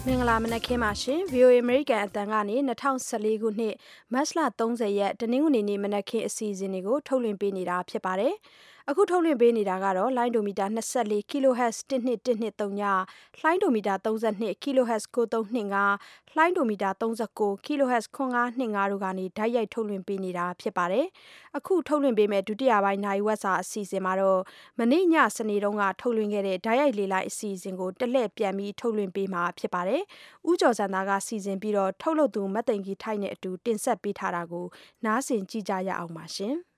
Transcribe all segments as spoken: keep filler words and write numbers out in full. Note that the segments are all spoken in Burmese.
မင်္ဂလာမနက်ခင်းပါရှင် ဗွီအိုအေ အမေရိကန်အသံကနေ၂၀၁၄ခုနှစ်မတ်လ၃၀ရက်တနင်္ဂနွေနေ့မနက်ခင်းအစီအစဉ်တွေကိုထုတ်လွှင့်ပေးနေတာဖြစ်ပါတယ်။အခုထုတ်လွှင့်ပေးနေတာကတော့လိုင်းဒိုမီတာ၂၄ kHz တစ်နှစ်တစ်နှစ်သုံးညလှိုင်းဒိုမီတာ၃၂ kHz ကိုသုံးနှစ်ငါလှိုင်းဒိုမီတာ၃၉ kHz ခွန်ငါးနှစ်ငါတို့ကနေဓာတ်ရိုက်ထုတ်လွှင့်ပေးနေတာဖြစ်ပါတယ်။အခုထုတ်လွှင့်ပေးမဲ့ဒုတိယပိုင်းနိုင်ဝက်စာအစီအစဉ်မှာတော့မနေ့ညစနေတုန်းကထုတ်လွှင့်ခဲ့တဲ့ဓာတ်ရိုက်လေလိုက်အစီအစဉ်ကိုတလှည့်ပြန်ပြီးထုတ်လွှင့်ပေးမှာဖြစ်ပါတယ်။ဦးကျော်စံသားကစီစဉ်ပြီးတော့ထုတ်လုပ်သူမတ်သိန်ကြီးထိုက်နဲ့အတူတင်ဆက်ပေးထားတာကိုနားဆင်ကြည့်ကြရအောင်ပါရှင်။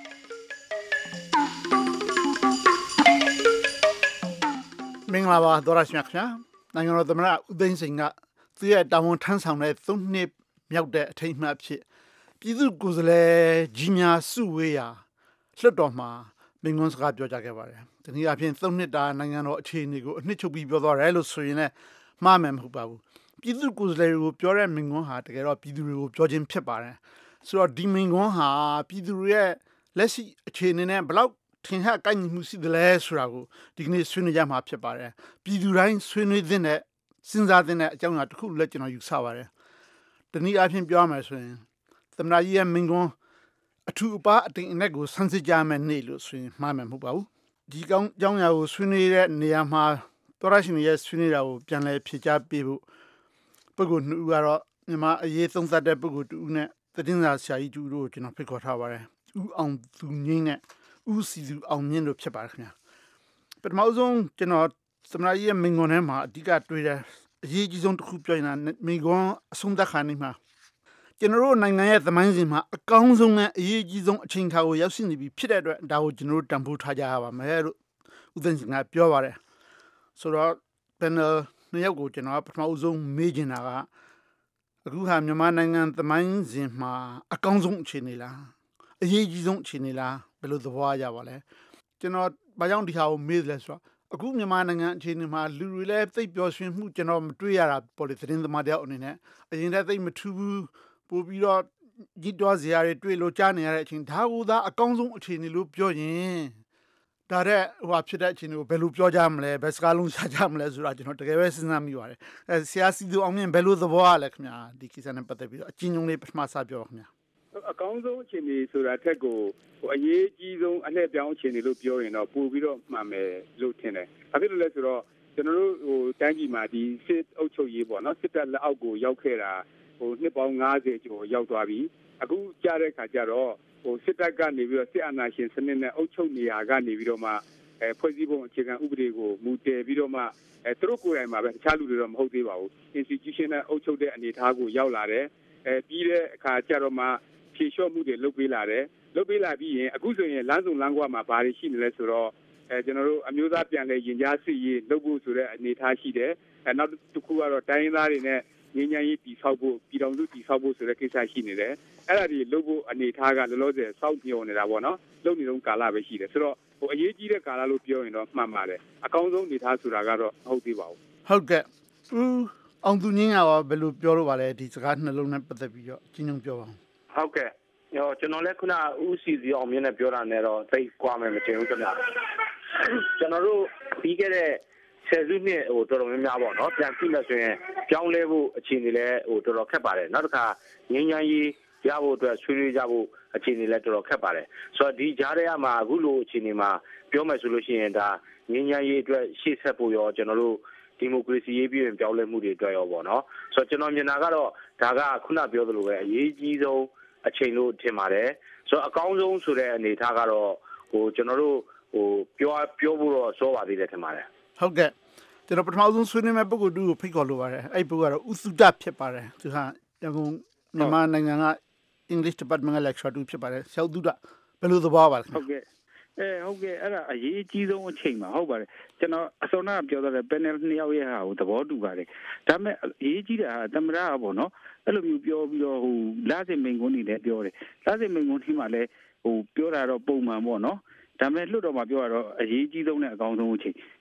မင်္ဂလာပါဒေါရရှင်ခင်ဗျာနိုင်ငံတော်သမ္မတဦးသိန်းစိန်ကသူရဲ့တာဝန်ထမ်းဆောင်တဲ့သုံးနှစ်မြောက်တဲ့အထိမ်းအမှတ်ဖြစ်ပြည်သူ့ကိုယ်စားလှယ်ကြီးများစုဝေးရာလွှတ်တော်မှာမိန့်ခွန်းစကားပြောကြားခဲ့ပါတယ်။ဒီနေ့အပြင်သုံးနှစ်တာနိုင်ငံတော်အခြေအနေကိုအနှစ်ချုပ်ပြီးပြောသွားတယ်လို့ဆိုရင်လည်းမှားမယ်မဟုတ်ပါဘူး။ပြည်သူ့ကိုယ်စားလှယ်တွေကိုပြောတဲ့မိန့်ခွန်းဟာတကယ်တော့ပြည်သူတွေကိုပြောခြင်းဖြစ်ပါတယ်။ဆိုတော့ဒီမိန့်ခွန်းဟာပြည်သူတွေရဲ့လက်ရှိအခြေအနေနဲ့ဘယ်လောက်ထင်ဟပ်ကိုက်ညီမှုရှိသလဲဆိုတာကိုဒီကနေ့ဆွေးနွေးကြမှာဖြစ်ပါတယ်။ပြည်သူတိုင်းဆွေးနွေးသင့်တဲ့စဉ်းစားသင့်တဲ့အကြောင်းအရာတစ်ခုလည်းကျွန်တော်ယူဆပါတယ်။ဒီနေ့အပြင်ပြောရမယ်ဆိုရင်သမ္မတကြီးရဲ့မိန့်ခွန်းအထူးအပါအတိမ်အနက်ကိုဆန်းစစ်ကြမယ်နေ့လို့ဆိုရင်မှားမယ်မဟုတ်ပါဘူး။ဒီကောင်းအကြောင်းအရာကိုဆွေးနွေးတဲ့နေရာမှာသောရရှင်ရဲ့ဆွေးနွေးတာကိုပြန်လည်ဖြေကြားပေးဖို့ပုဂ္ဂိုလ်နှစ်ဦးကတော့မြန်မာအရေးသုံးသပ်တဲ့ပုဂ္ဂိုလ်တူဦးနဲ့သတင်းစာဆရာကြီးတူဦးတို့ကိုကျွန်တော်ဖိတ်ခေါ်ထားပါတယ်။ဦးအောင်သူငင်းနဲ့ဦးစီသူအောင်မြင့်တို့ဖြစ်ပါတယ်ခင်ဗျာပထမဆုံးကျွန်တော်သမ္မတကြီးရဲ့မိန့်ခွန်းထဲမှာအဓိကတွေ့တဲ့အရေးကြီးဆုံးတစ်ခုပြောရင်မိန့်ခွန်းအဆုံးသတ်ခါနေမှာကျွန်တော်တို့နိုင်ငံရဲ့သမိုင်းစဉ်မှာအကောင်းဆုံးနဲ့အရေးကြီးဆုံးအချိန်အခါကိုရောက်ရှိနေပြီဖြစ်တဲ့အတွက်ဒါကိုကျွန်တော်တို့တန်ဖိုးထားကြရပါမယ်လို့ဦးသိန်းစိန်ကပြောပါတယ်ဆိုတော့ panel နှစ်ယောက်ကိုကျွန်တော်ပထမဆုံးမေးချင်တာကအခုဟာမြန်မာနိုင်ငံသမိုင်းစဉ်မှာအကောင်းဆုံးအခြေအနေလားအရေးကြီးဆုံးအခြေအနေလားဘယ်လိုသဘောရပါလဲကျွန်တော်ဘာကြောင့်ဒီဟာကိုမေးလဲဆိုတော့အခုမြန်မာနိုင်ငံအခြေအနေမှာလူတွေလည်းသိပ်ပျော်ရွှင်မှုကျွန်တော်မတွေ့ရတာပေါ်လေသတင်းသမားတယောက်အနေနဲ့အရင်ကသိပ်မထူးဘူးပို့ပြီးတော့ကြီးတွားစရာတွေတွေ့လို့ကြားနေရတဲ့အချိန်ဒါကိုသာအကောင်းဆုံးအခြေအနေလို့ပြောရင်ဒါတဲ့ဟိုဖြစ်တဲ့အခြေအနေကိုဘယ်လိုပြောကြမလဲဘယ်စကားလုံးရှာကြမလဲဆိုတာကျွန်တော်တကယ်ပဲစဉ်းစားမိပါတယ်အဲဆရာစီသူအောင်မြင့်ဘယ်လိုသဘောရလဲခင်ဗျာဒီကိစ္စနဲ့ပတ်သက်ပြီးတော့အချင်းချင်းလေးပထမစပြောခင်ဗျာအကောင်းဆုံးအခြေအနေဆိုတာထက်ကိုဟိုအရေးကြီးဆုံးအလှည့်ပြောင်းအခြေအနေလို့ပြောရင်တော့ပို့ပြီးတော့မှန်မယ်လို့ထင်တယ်။ဘာဖြစ်လို့လဲဆိုတော့ကျွန်တော်တို့ဟိုတိုင်းပြည်မှာဒီစစ်အုပ်ချုပ်ရေးပေါ့နော်စစ်တပ်လက်အောက်ကိုရောက်ခဲ့တာဟိုနှစ်ပေါင်း၅၀ကျော်ရောက်သွားပြီ။အခုကြားတဲ့ခါကျတော့ဟိုစစ်တပ်ကနေပြီးတော့စစ်အာဏာရှင်စနစ်နဲ့အုပ်ချုပ်နေရာကနေပြီးတော့မှအဲဖွဲ့စည်းပုံအခြေခံဥပဒေကိုမူတည်ပြီးတော့မှအဲသူတို့ကိုယ်တိုင်မှာပဲတခြားလူတွေတော့မဟုတ်သေးပါဘူး။ institution နဲ့အုပ်ချုပ်တဲ့အနေအထားကိုရောက်လာတယ်။အဲပြီးတဲ့အခါကျတော့မှဖြေလျှော့မှုတွေလုပ်ပေးလာတယ်လုပ်ပေးလာပြီးရင်အခုဆိုရင်လမ်းစုံလမ်းကွာမှာဘာတွေရှိနေလဲဆိုတော့အဲကျွန်တော်တို့အမျိုးသားပြန်လည်ရင်ကြားစစ်ရေးလုပ်ဖို့ဆိုတဲ့အနေအထားရှိတယ်အဲနောက်တစ်ခုကတော့တိုင်းရင်းသားတွေနဲ့ငြိမ်းချမ်းရေးတည်ဆောက်ဖို့ပြည်တော်စုတည်ဆောက်ဖို့ဆိုတဲ့ကိစ္စရှိနေတယ်အဲ့ဒါတွေလုပ်ဖို့အနေအထားကလောလောဆယ်စောင့်မျှော်နေတာပေါ့နော်လုပ်နေတော့ကာလပဲရှိတယ်ဆိုတော့ဟိုအရေးကြီးတဲ့ကာလလို့ပြောရင်တော့မှန်ပါတယ်အကောင်းဆုံးအနေအထားဆိုတာကတော့မဟုတ်သေးပါဘူးဟုတ်ကဲ့ဦးအောင်သူငင်းကရောဘယ်လိုပြောလို့ပါလဲဒီစကားနှလုံးနဲ့ပတ်သက်ပြီးတော့အချင်းချင်းပြောပါဦးဟုတ်ကဲ့ရောကျွန်တော်လည်းခုနဦးစီစီအောင်မြင်နဲ့ပြောတာနဲ့တော့သိကွာမယ်မတင်ဘူးခင်ဗျာကျွန်တော်တို့ပြီးခဲ့တဲ့ဆယ်စုနှစ်ဟိုတော်တော်များများပေါ့နော်ပြန်ကြည့်လို့ဆိုရင်ပြောင်းလဲဖို့အခြေအနေလဲဟိုတော်တော်ခက်ပါတယ်နောက်တစ်ခါငင်းငန်းရေးရဖို့အတွက်ဆွေးနွေးကြဖို့အခြေအနေလဲတော်တော်ခက်ပါတယ်ဆိုတော့ဒီကြားထဲမှာအခုလိုအခြေအနေမှာပြောမယ်ဆိုလို့ရှိရင်ဒါငင်းငန်းရေးအတွက်ရှေ့ဆက်ဖို့ရောကျွန်တော်တို့ဒီမိုကရေစီရေးပြည်ရင်ပြောင်းလဲမှုတွေအတွက်ရောပေါ့နော်ဆိုတော့ကျွန်တော်မြင်တာကတော့ဒါကခုနပြောသလိုပဲအရေးကြီးဆုံးအချိန်လို့ထင်ပါတယ်ဆိုတော့အကောင်းဆုံးဆိုတဲ့အနေအထားကတော့ဟိုကျွန်တော်တို့ဟိုပြောပြောဖို့တော့စောပါသေးတယ်ထင်ပါတယ်ဟုတ်ကဲ့ကျွန်တော်ပထမဆုံးဆွေးနွေးမဲ့ပုဂ္ဂိုလ်တူကိုဖိတ်ခေါ်လိုပါတယ်အဲ့ပုဂ္ဂိုလ်ကတော့ဦးစုဒဖြစ်ပါတယ်သူဟာရန်ကုန်မြန်မာနိုင်ငံက English Department က lecturer တူဖြစ်ပါတယ်ဆရာသူဒဘယ်လိုသဘောပါလဲဟုတ်ကဲ့အဲဟုတ်ကဲ့အဲ့ဒါအရေးကြီးဆုံးအချိန်မှာဟုတ်ပါတယ်ကျွန်တော်အစောနာပြောတဲ့ panel နှစ်ယောက်ရဲ့ဟာကိုသဘောတူပါတယ်ဒါပေမဲ့အရေးကြီးတာသမ္မတကပေါ့နော်အဲ့လိုမျိုးပြောပြီးတော့ဟိုလာစင်မိန်ကွန်းနေလည်းပြောတယ်လာစင်မိန်ကွန်းဒီမှာလည်းဟိုပြောတာတော့ပုံမှန်ပေါ့နော်ဒါပေမဲ့လွတ်တော်မှာပြောရတော့အရေးကြီးဆုံးနဲ့အကောင်းဆုံးအချိန်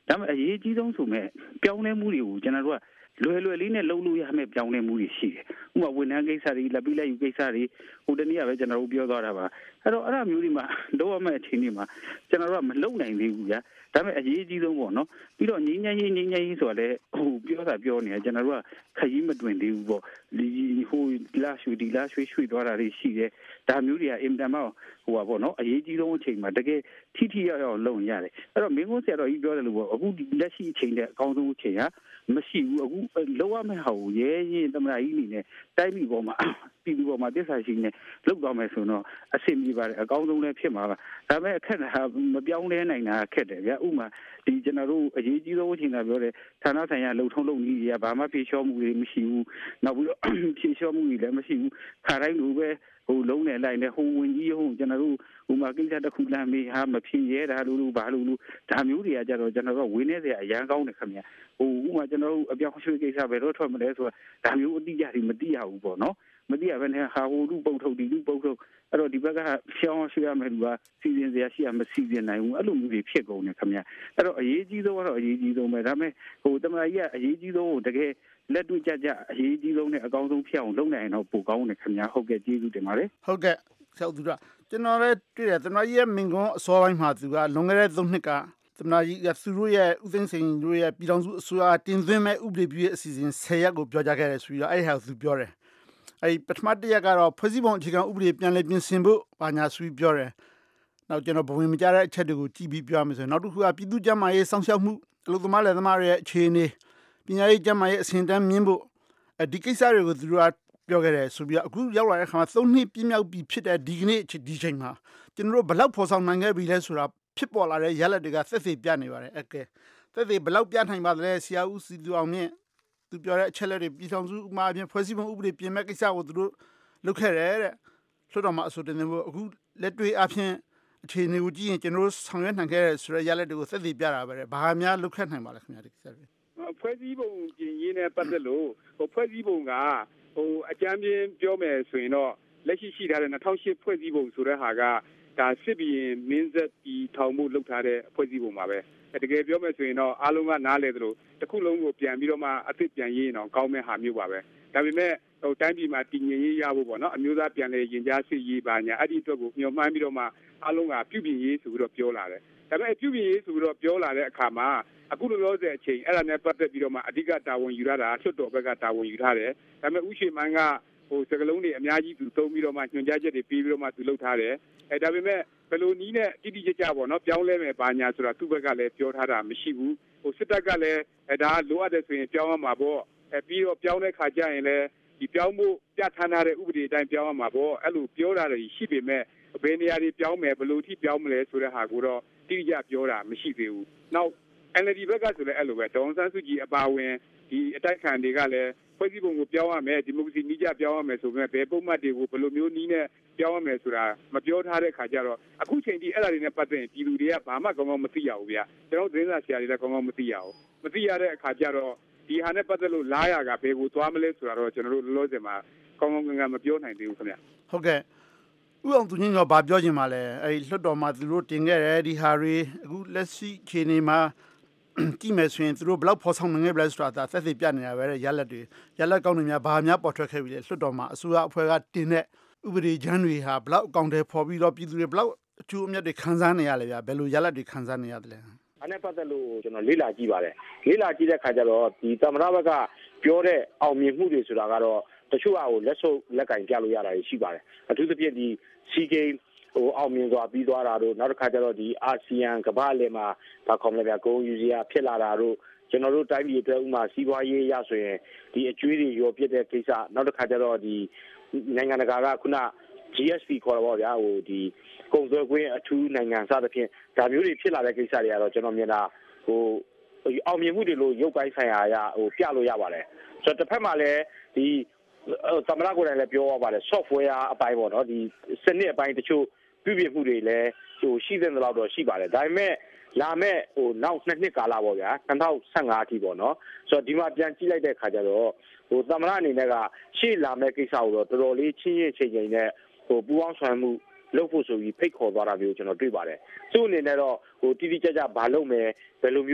ဒါပေမဲ့အရေးကြီးဆုံးဆိုမဲ့ပြောင်းလဲမှုတွေကိုကျွန်တော်တို့ကလွယ်လွယ်လေးနဲ့လှုပ်လို့ရမယ့်ပြောင်းလဲမှုတွေရှိတယ်ဥပမာဝန်ထမ်းကိစ္စတွေလက်ပြီးလက်ယူကိစ္စတွေဟိုတနေ့ကပဲကျွန်တော်တို့ပြောသွားတာပါအဲ့တော့အဲ့ဒါမျိုးတွေမှာလုပ်ရမယ့်အခြေအနေမှာကျွန်တော်တို့ကမလုပ်နိုင်သေးဘူးဗျာဒါပေမဲ့အရေးကြီးဆုံးပေါ့နော်ပြီးတော့ငြိမ်းချမ်းရေးငြိမ်းချမ်းရေးဆိုတာလည်းဟိုပြောတာပြောနေတယ်ကျွန်တော်တို့ကခရီးမတွင်သေးဘူးပေါ့ဒီဟိုလာရွှေဒီလာရွှေရွှေသွားတာတွေရှိတယ်ဒါမျိုးတွေကအင်တန်မှဟိုပါပေါ့နော်အရေးကြီးဆုံးအချိန်မှာတကယ်ထိထိရောက်ရောက်လုပ်ရရတယ်အဲ့တော့မင်းကုန်းဆရာတော်ကြီးပြောတယ်လို့ပေါ့အခုဒီလက်ရှိအချိန်တဲ့အကောင်းဆုံးအချိန်ကမရှိဘူးအခုလောက်ရမယ့်ဟာကိုရဲရင်သမရာကြီးအနေနဲ့တိုက်ပြီးပေါ်မှာပြည်သူပေါ်မှာတစ္ဆာရှိနေလောက်သွားမယ်ဆိုတော့အဆင်ပြေပါတယ်အကောင်းဆုံးလည်းဖြစ်မှာပါဒါပေမဲ့အခက်ဟာမပြောင်းလဲနိုင်တာခက်တယ်ဗျာဥမာဒီကျွန်တော်တို့အရေးကြီးဆုံးအချိန်ကပြောတယ်ဌာနဆိုင်ရာလှုပ်ထုံးလုပ်နည်းတွေကဘာမှဖြေလျှော့မှုတွေမရှိဘူးနောက်ပြီးတော့ဖြေလျှော့မှုတွေလည်းမရှိဘူးခါတိုင်းလိုပဲဟိုလုံးနဲ့လိုက်နေဟိုဝင်ကြီးဟိုကျွန်တော်တို့ဟိုမှာကိစ္စတစ်ခုလမ်းမေးဟာမဖြစ်ရဲတာလို့လို့ဘာလို့လို့ဒါမျိုးတွေကကြတော့ကျွန်တော်တို့ဝင်းနေစရာအရန်ကောင်းတယ်ခင်ဗျဟိုဥမာကျွန်တော်တို့အပြောင်းရွှေ့ကိစ္စပဲတော့ထွက်မလဲဆိုတာဒါမျိုးအတိအကျတွေမသိရဘူးပေါ့နော်မသိရဘဲနဲ့ဟာဟိုလူပုတ်ထုတ်ဒီလူပုတ်ထုတ်အဲ့တော့ဒီဘက်ကရှောင်းရွှေ့ရမယ်လူကစီစဉ်စရာရှိရမစီစဉ်နိုင်ဘူးအဲ့လိုမျိုးတွေဖြစ်ကုန်တယ်ခင်ဗျအဲ့တော့အရေးကြီးဆုံးကတော့အရေးကြီးဆုံးပဲဒါပေမဲ့ဟိုတမန်ကြီးကအရေးကြီးဆုံးကိုတကယ်လက်တွေ့ကြကြအရေးကြီးဆုံးနဲ့အကောင်းဆုံးဖြစ်အောင်လုပ်နိုင်ရင်တော့ပိုကောင်းတယ်ခင်ဗျဟုတ်ကဲ့ကျေးဇူးတင်ပါတယ်ဟုတ်ကဲ့ဆောက်သူရကျွန်တော်လည်းတွေ့တယ်တမန်ကြီးရဲ့မင်ကွန်းအစောပိုင်းမှာသူကလွန်ခဲ့တဲ့သုံးနှစ်ကတမန်ကြီးကသူတို့ရဲ့ဥသိမ်းစိန်တို့ရဲ့ပြည်ထောင်စုအစိုးရတင်သွင်းမဲ့ဥပဒေပြုရေးအစီအစဉ်ဆယ်ရက်ကိုပြောကြားခဲ့တယ်ဆိုပြီးတော့အဲ့ဟာသူပြောတယ်အဲ့ပထမတစ်ရက်ကတော့ဖွဲ့စည်းပုံအခြေခံဥပဒေပြန်လည်ပြင်ဆင်ဖို့ဘာညာဆိုပြီးပြောတယ်နောက်ကျွန်တော်ဘဝင်မကြတဲ့အချက်တွေကိုကြည့်ပြီးပြောရမယ်ဆိုရင်နောက်တစ်ခုကပြည်သူ့ကျန်းမာရေးစောင့်ရှောက်မှုအလုပ်သမားလယ်သမားတွေရဲ့အခြေအနေပညာရေးကျန်းမာရေးအဆင့်တန်းမြင့်ဖို့ဒီကိစ္စတွေကိုသူတို့ကပြောခဲ့တယ်ဆိုပြီးအခုရောက်လာတဲ့ခါမှာသုံးနှစ်ပြည့်မြောက်ပြီဖြစ်တဲ့ဒီကနေ့ဒီချိန်မှာကျွန်တော်တို့ဘယ်လောက်ဖော်ဆောင်နိုင်ခဲ့ပြီလဲဆိုတာဖြစ်ပေါ်လာတဲ့ရလဒ်တွေကသက်သေပြနေပါတယ်အကဲသက်သေဘယ်လောက်ပြနိုင်ပါသလဲဆရာဦးစီသူအောင်မြင့်သူပြောတဲ့အချက်လက်တွေပြည်ထောင်စုဥပမာအပြင်ဖွဲ့စည်းပုံဥပဒေပြင်မဲ့ကိစ္စကိုသူတို့လုပ်ခဲ့တယ်တဲ့ဆိုတော့မှအဆိုတင်ဖို့အခုလက်တွေ့အပြင်အခြေအနေကိုကြည့်ရင်ကျွန်တော်တို့ဆောင်ရွက်နိုင်ခဲ့တဲ့ဆိုရရလက်တွေကိုသက်သေပြတာပဲဘာများလုပ်ခဲ့နိုင်ပါလဲခင်ဗျာဒီကိစ္စတွေဖွဲ့စည်းပုံပြင်ရေးနဲ့ပတ်သက်လို့ဟိုဖွဲ့စည်းပုံကဟိုအကြမ်းပြင်းပြောမယ်ဆိုရင်တော့လက်ရှိရှိထားတဲ့၂၀၀၈ဖွဲ့စည်းပုံဆိုတဲ့ဟာကဒါစစ်ဘီရင်မင်းဆက်ပြီးထောင်မှုလုပ်ထားတဲ့ဖွဲ့စည်းပုံပါပဲတကယ်ပြောမယ်ဆိုရင်တော့အားလုံးကနားလဲသလိုတစ်ခုလုံးကိုပြန်ပြီးတော့မှအသစ်ပြန်ရေးရင်တော့ကောင်းမဲ့ဟာမျိုးပါပဲဒါပေမဲ့ဟိုတိုင်းပြည်မှာတည်ငြိမ်ရေးရဖို့ပေါ့နော်အမျိုးသားပြန်လဲရင်ကြားစစ်ရေးပါညာအဲ့ဒီအတွက်ကိုညှော်မှန်းပြီးတော့မှအားလုံးကပြုပြင်ရေးဆိုပြီးတော့ပြောလာတယ်ဒါပေမဲ့ပြုပြင်ရေးဆိုပြီးတော့ပြောလာတဲ့အခါမှာအခုလိုပြောတဲ့အချိန်အဲ့ဒါနဲ့ပတ်သက်ပြီးတော့မှအဓိကတာဝန်ယူရတာလွှတ်တော်ဘက်ကတာဝန်ယူထားတယ်ဒါပေမဲ့ဥရှိမန်းကဟိုစကလုံးတွေအများကြီးသူသုံးပြီးတော့မှညွှန်ကြားချက်တွေပြီးပြီးတော့မှသူလုပ်ထားတယ်အဲဒါပေမဲ့ဘယ်လိုနည်းနဲ့တိတိကျကျပေါ့နော်ပြောင်းလဲမယ်ပါညာဆိုတာသူ့ဘက်ကလည်းပြောထားတာမရှိဘူးဟိုစစ်တပ်ကလည်းအဲဒါလိုအပ်တယ်ဆိုရင်ပြောင်းရမှာပေါ့အဲပြီးတော့ပြောင်းတဲ့ခါကျရင်လည်းဒီပြောင်းဖို့ပြဋ္ဌာန်းထားတဲ့ဥပဒေအတိုင်းပြောင်းရမှာပေါ့အဲ့လိုပြောတာတွေရှိပေမဲ့ဘယ်နေရာတွေပြောင်းမယ်ဘယ်လိုထိပြောင်းမလဲဆိုတဲ့ဟာကိုတော့တိတိကျပြောတာမရှိသေးဘူးနောက် N L D ဘက်ကဆိုလည်းအဲ့လိုပဲဒေါ်အောင်ဆန်းစုကြည်အပါဝင်ဒီအတိုက်ခံတွေကလည်းဖွဲ့စည်းပုံကိုပြောင်းရမယ်ဒီမိုကရေစီနည်းကျပြောင်းရမယ်ဆိုပေမဲ့ဘယ်ပုံမှန်တွေကိုဘယ်လိုမျိုးနည်းနဲ့ပြောင်းရမယ်ဆိုတာမပြောထားတဲ့ခါကျတော့အခုချိန်ထိအဲ့ဒါတွေနဲ့ပတ်သက်ရင်ပြည်သူတွေကဘာမှကောင်းကောင်းမသိရဘူးဗျကျွန်တော်သတင်းစာဆရာတွေလည်းကောင်းကောင်းမသိရဘူးမသိရတဲ့အခါကျတော့ဒီဟာနဲ့ပတ်သက်လို့လားရကဘယ်ကိုသွားမလဲဆိုတာတော့ကျွန်တော်တို့လောလောဆယ်မှာကောင်းကောင်းကင်ကမပြောနိုင်သေးဘူးခင်ဗျဟုတ်ကဲ့ဥအောင်သူညင်ကဘာပြောချင်ပါလဲအဲ့လွှတ်တော်မှာသူတို့တင်ခဲ့တယ်ဒီဟာတွေအခုလက်ရှိခြေနေမှာကြည့်မယ်ဆိုရင်သူတို့ဘယ်လောက်ဖော်ဆောင်နိုင်ခဲ့ပြီလဲဆိုတာသက်သေပြနေတာပဲရလက်တွေရလက်ကောင်းတွေများဘာများပေါ်ထွက်ခဲ့ပြီလဲလွှတ်တော်မှာအစိုးရအဖွဲ့ကတင်တဲ့ဥပဒေချမ်းတွေဟာဘယ်လောက်အကောင့်တွေပေါ်ပြီးတော့ပြည်သူတွေဘယ်လောက်အကျိုးအမြတ်တွေခံစားနေရလဲဗျဘယ်လိုရလက်တွေခံစားနေရတယ်လဲအဲ့နဲ့ပတ်သက်လို့ကျွန်တော်လေ့လာကြည့်ပါတယ်လေ့လာကြည့်တဲ့ခါကျတော့ဒီသမ္မတဘက်ကပြောတဲ့အောင်မြင်မှုတွေဆိုတာကတော့တချို့အကိုလက်ဆုပ်လက်ကင်ပြလို့ရတာရှိပါတယ်အထူးသဖြင့်ဒီ စီ ဂိမ်း ဟိုအောင်မြင်စွာပြီးသွားတာတို့နောက်တစ်ခါကျတော့ဒီအာဆီယံကမ္ဘာ့လေမှာဘာခေါ်မလဲဗျာဂုဏ်ယူစရာဖြစ်လာတာတို့ကျွန်တော်တို့တိုင်းပြည်အတွက်ဥမာစီးပွားရေးရဆိုရင်ဒီအကျွေးတွေရောပြစ်တဲ့ကိစ္စနောက်တစ်ခါကျတော့ဒီနိုင်ငံတကာကခုန G S P ခေါ်တော့ဗျာဟိုဒီကုန်သွယ်ခွင့်အထူးနိုင်ငံစသဖြင့်ဒါမျိုးတွေဖြစ်လာတဲ့ကိစ္စတွေကတော့ကျွန်တော်မြင်တာဟိုအောင်မြင်မှုတွေလို့ရုပ်ပိုင်းဆိုင်ရာအရဟိုပြလို့ရပါတယ်ဆိုတော့တစ်ဖက်မှာလည်းဒီသမ္မတကိုယ်တိုင်လည်းပြောရပါတယ် software အပိုင်းပေါ့နော်ဒီစနစ်အပိုင်းတချို့ပြုပြင်မှုတွေလည်းဟိုရှိတဲ့လောက်တော့ရှိပါတယ်ဒါပေမဲ့လာမဲ့ဟိုနောက်နှစ်နှစ်ကာလပေါ့ဗျာ၂၀၁၅အထိပေါ့နော်ဆိုတော့ဒီမှာပြန်ကြည့်လိုက်တဲ့အခါကျတော့ဟိုသမ္မတအနေနဲ့ကရှေ့လာမဲ့ကိစ္စကိုတော့တော်တော်လေးချင်းချင်းချိန်ချိန်နဲ့ဟိုပူးပေါင်းဆောင်မှုလုပ်ဖို့ဆိုပြီးဖိတ်ခေါ်သွားတာမျိုးကျွန်တော်တွေ့ပါတယ်သူ့အနေနဲ့တော့ဟိုတိတိကျကျဘာလုပ်မယ်ဘယ်လိုမျိုး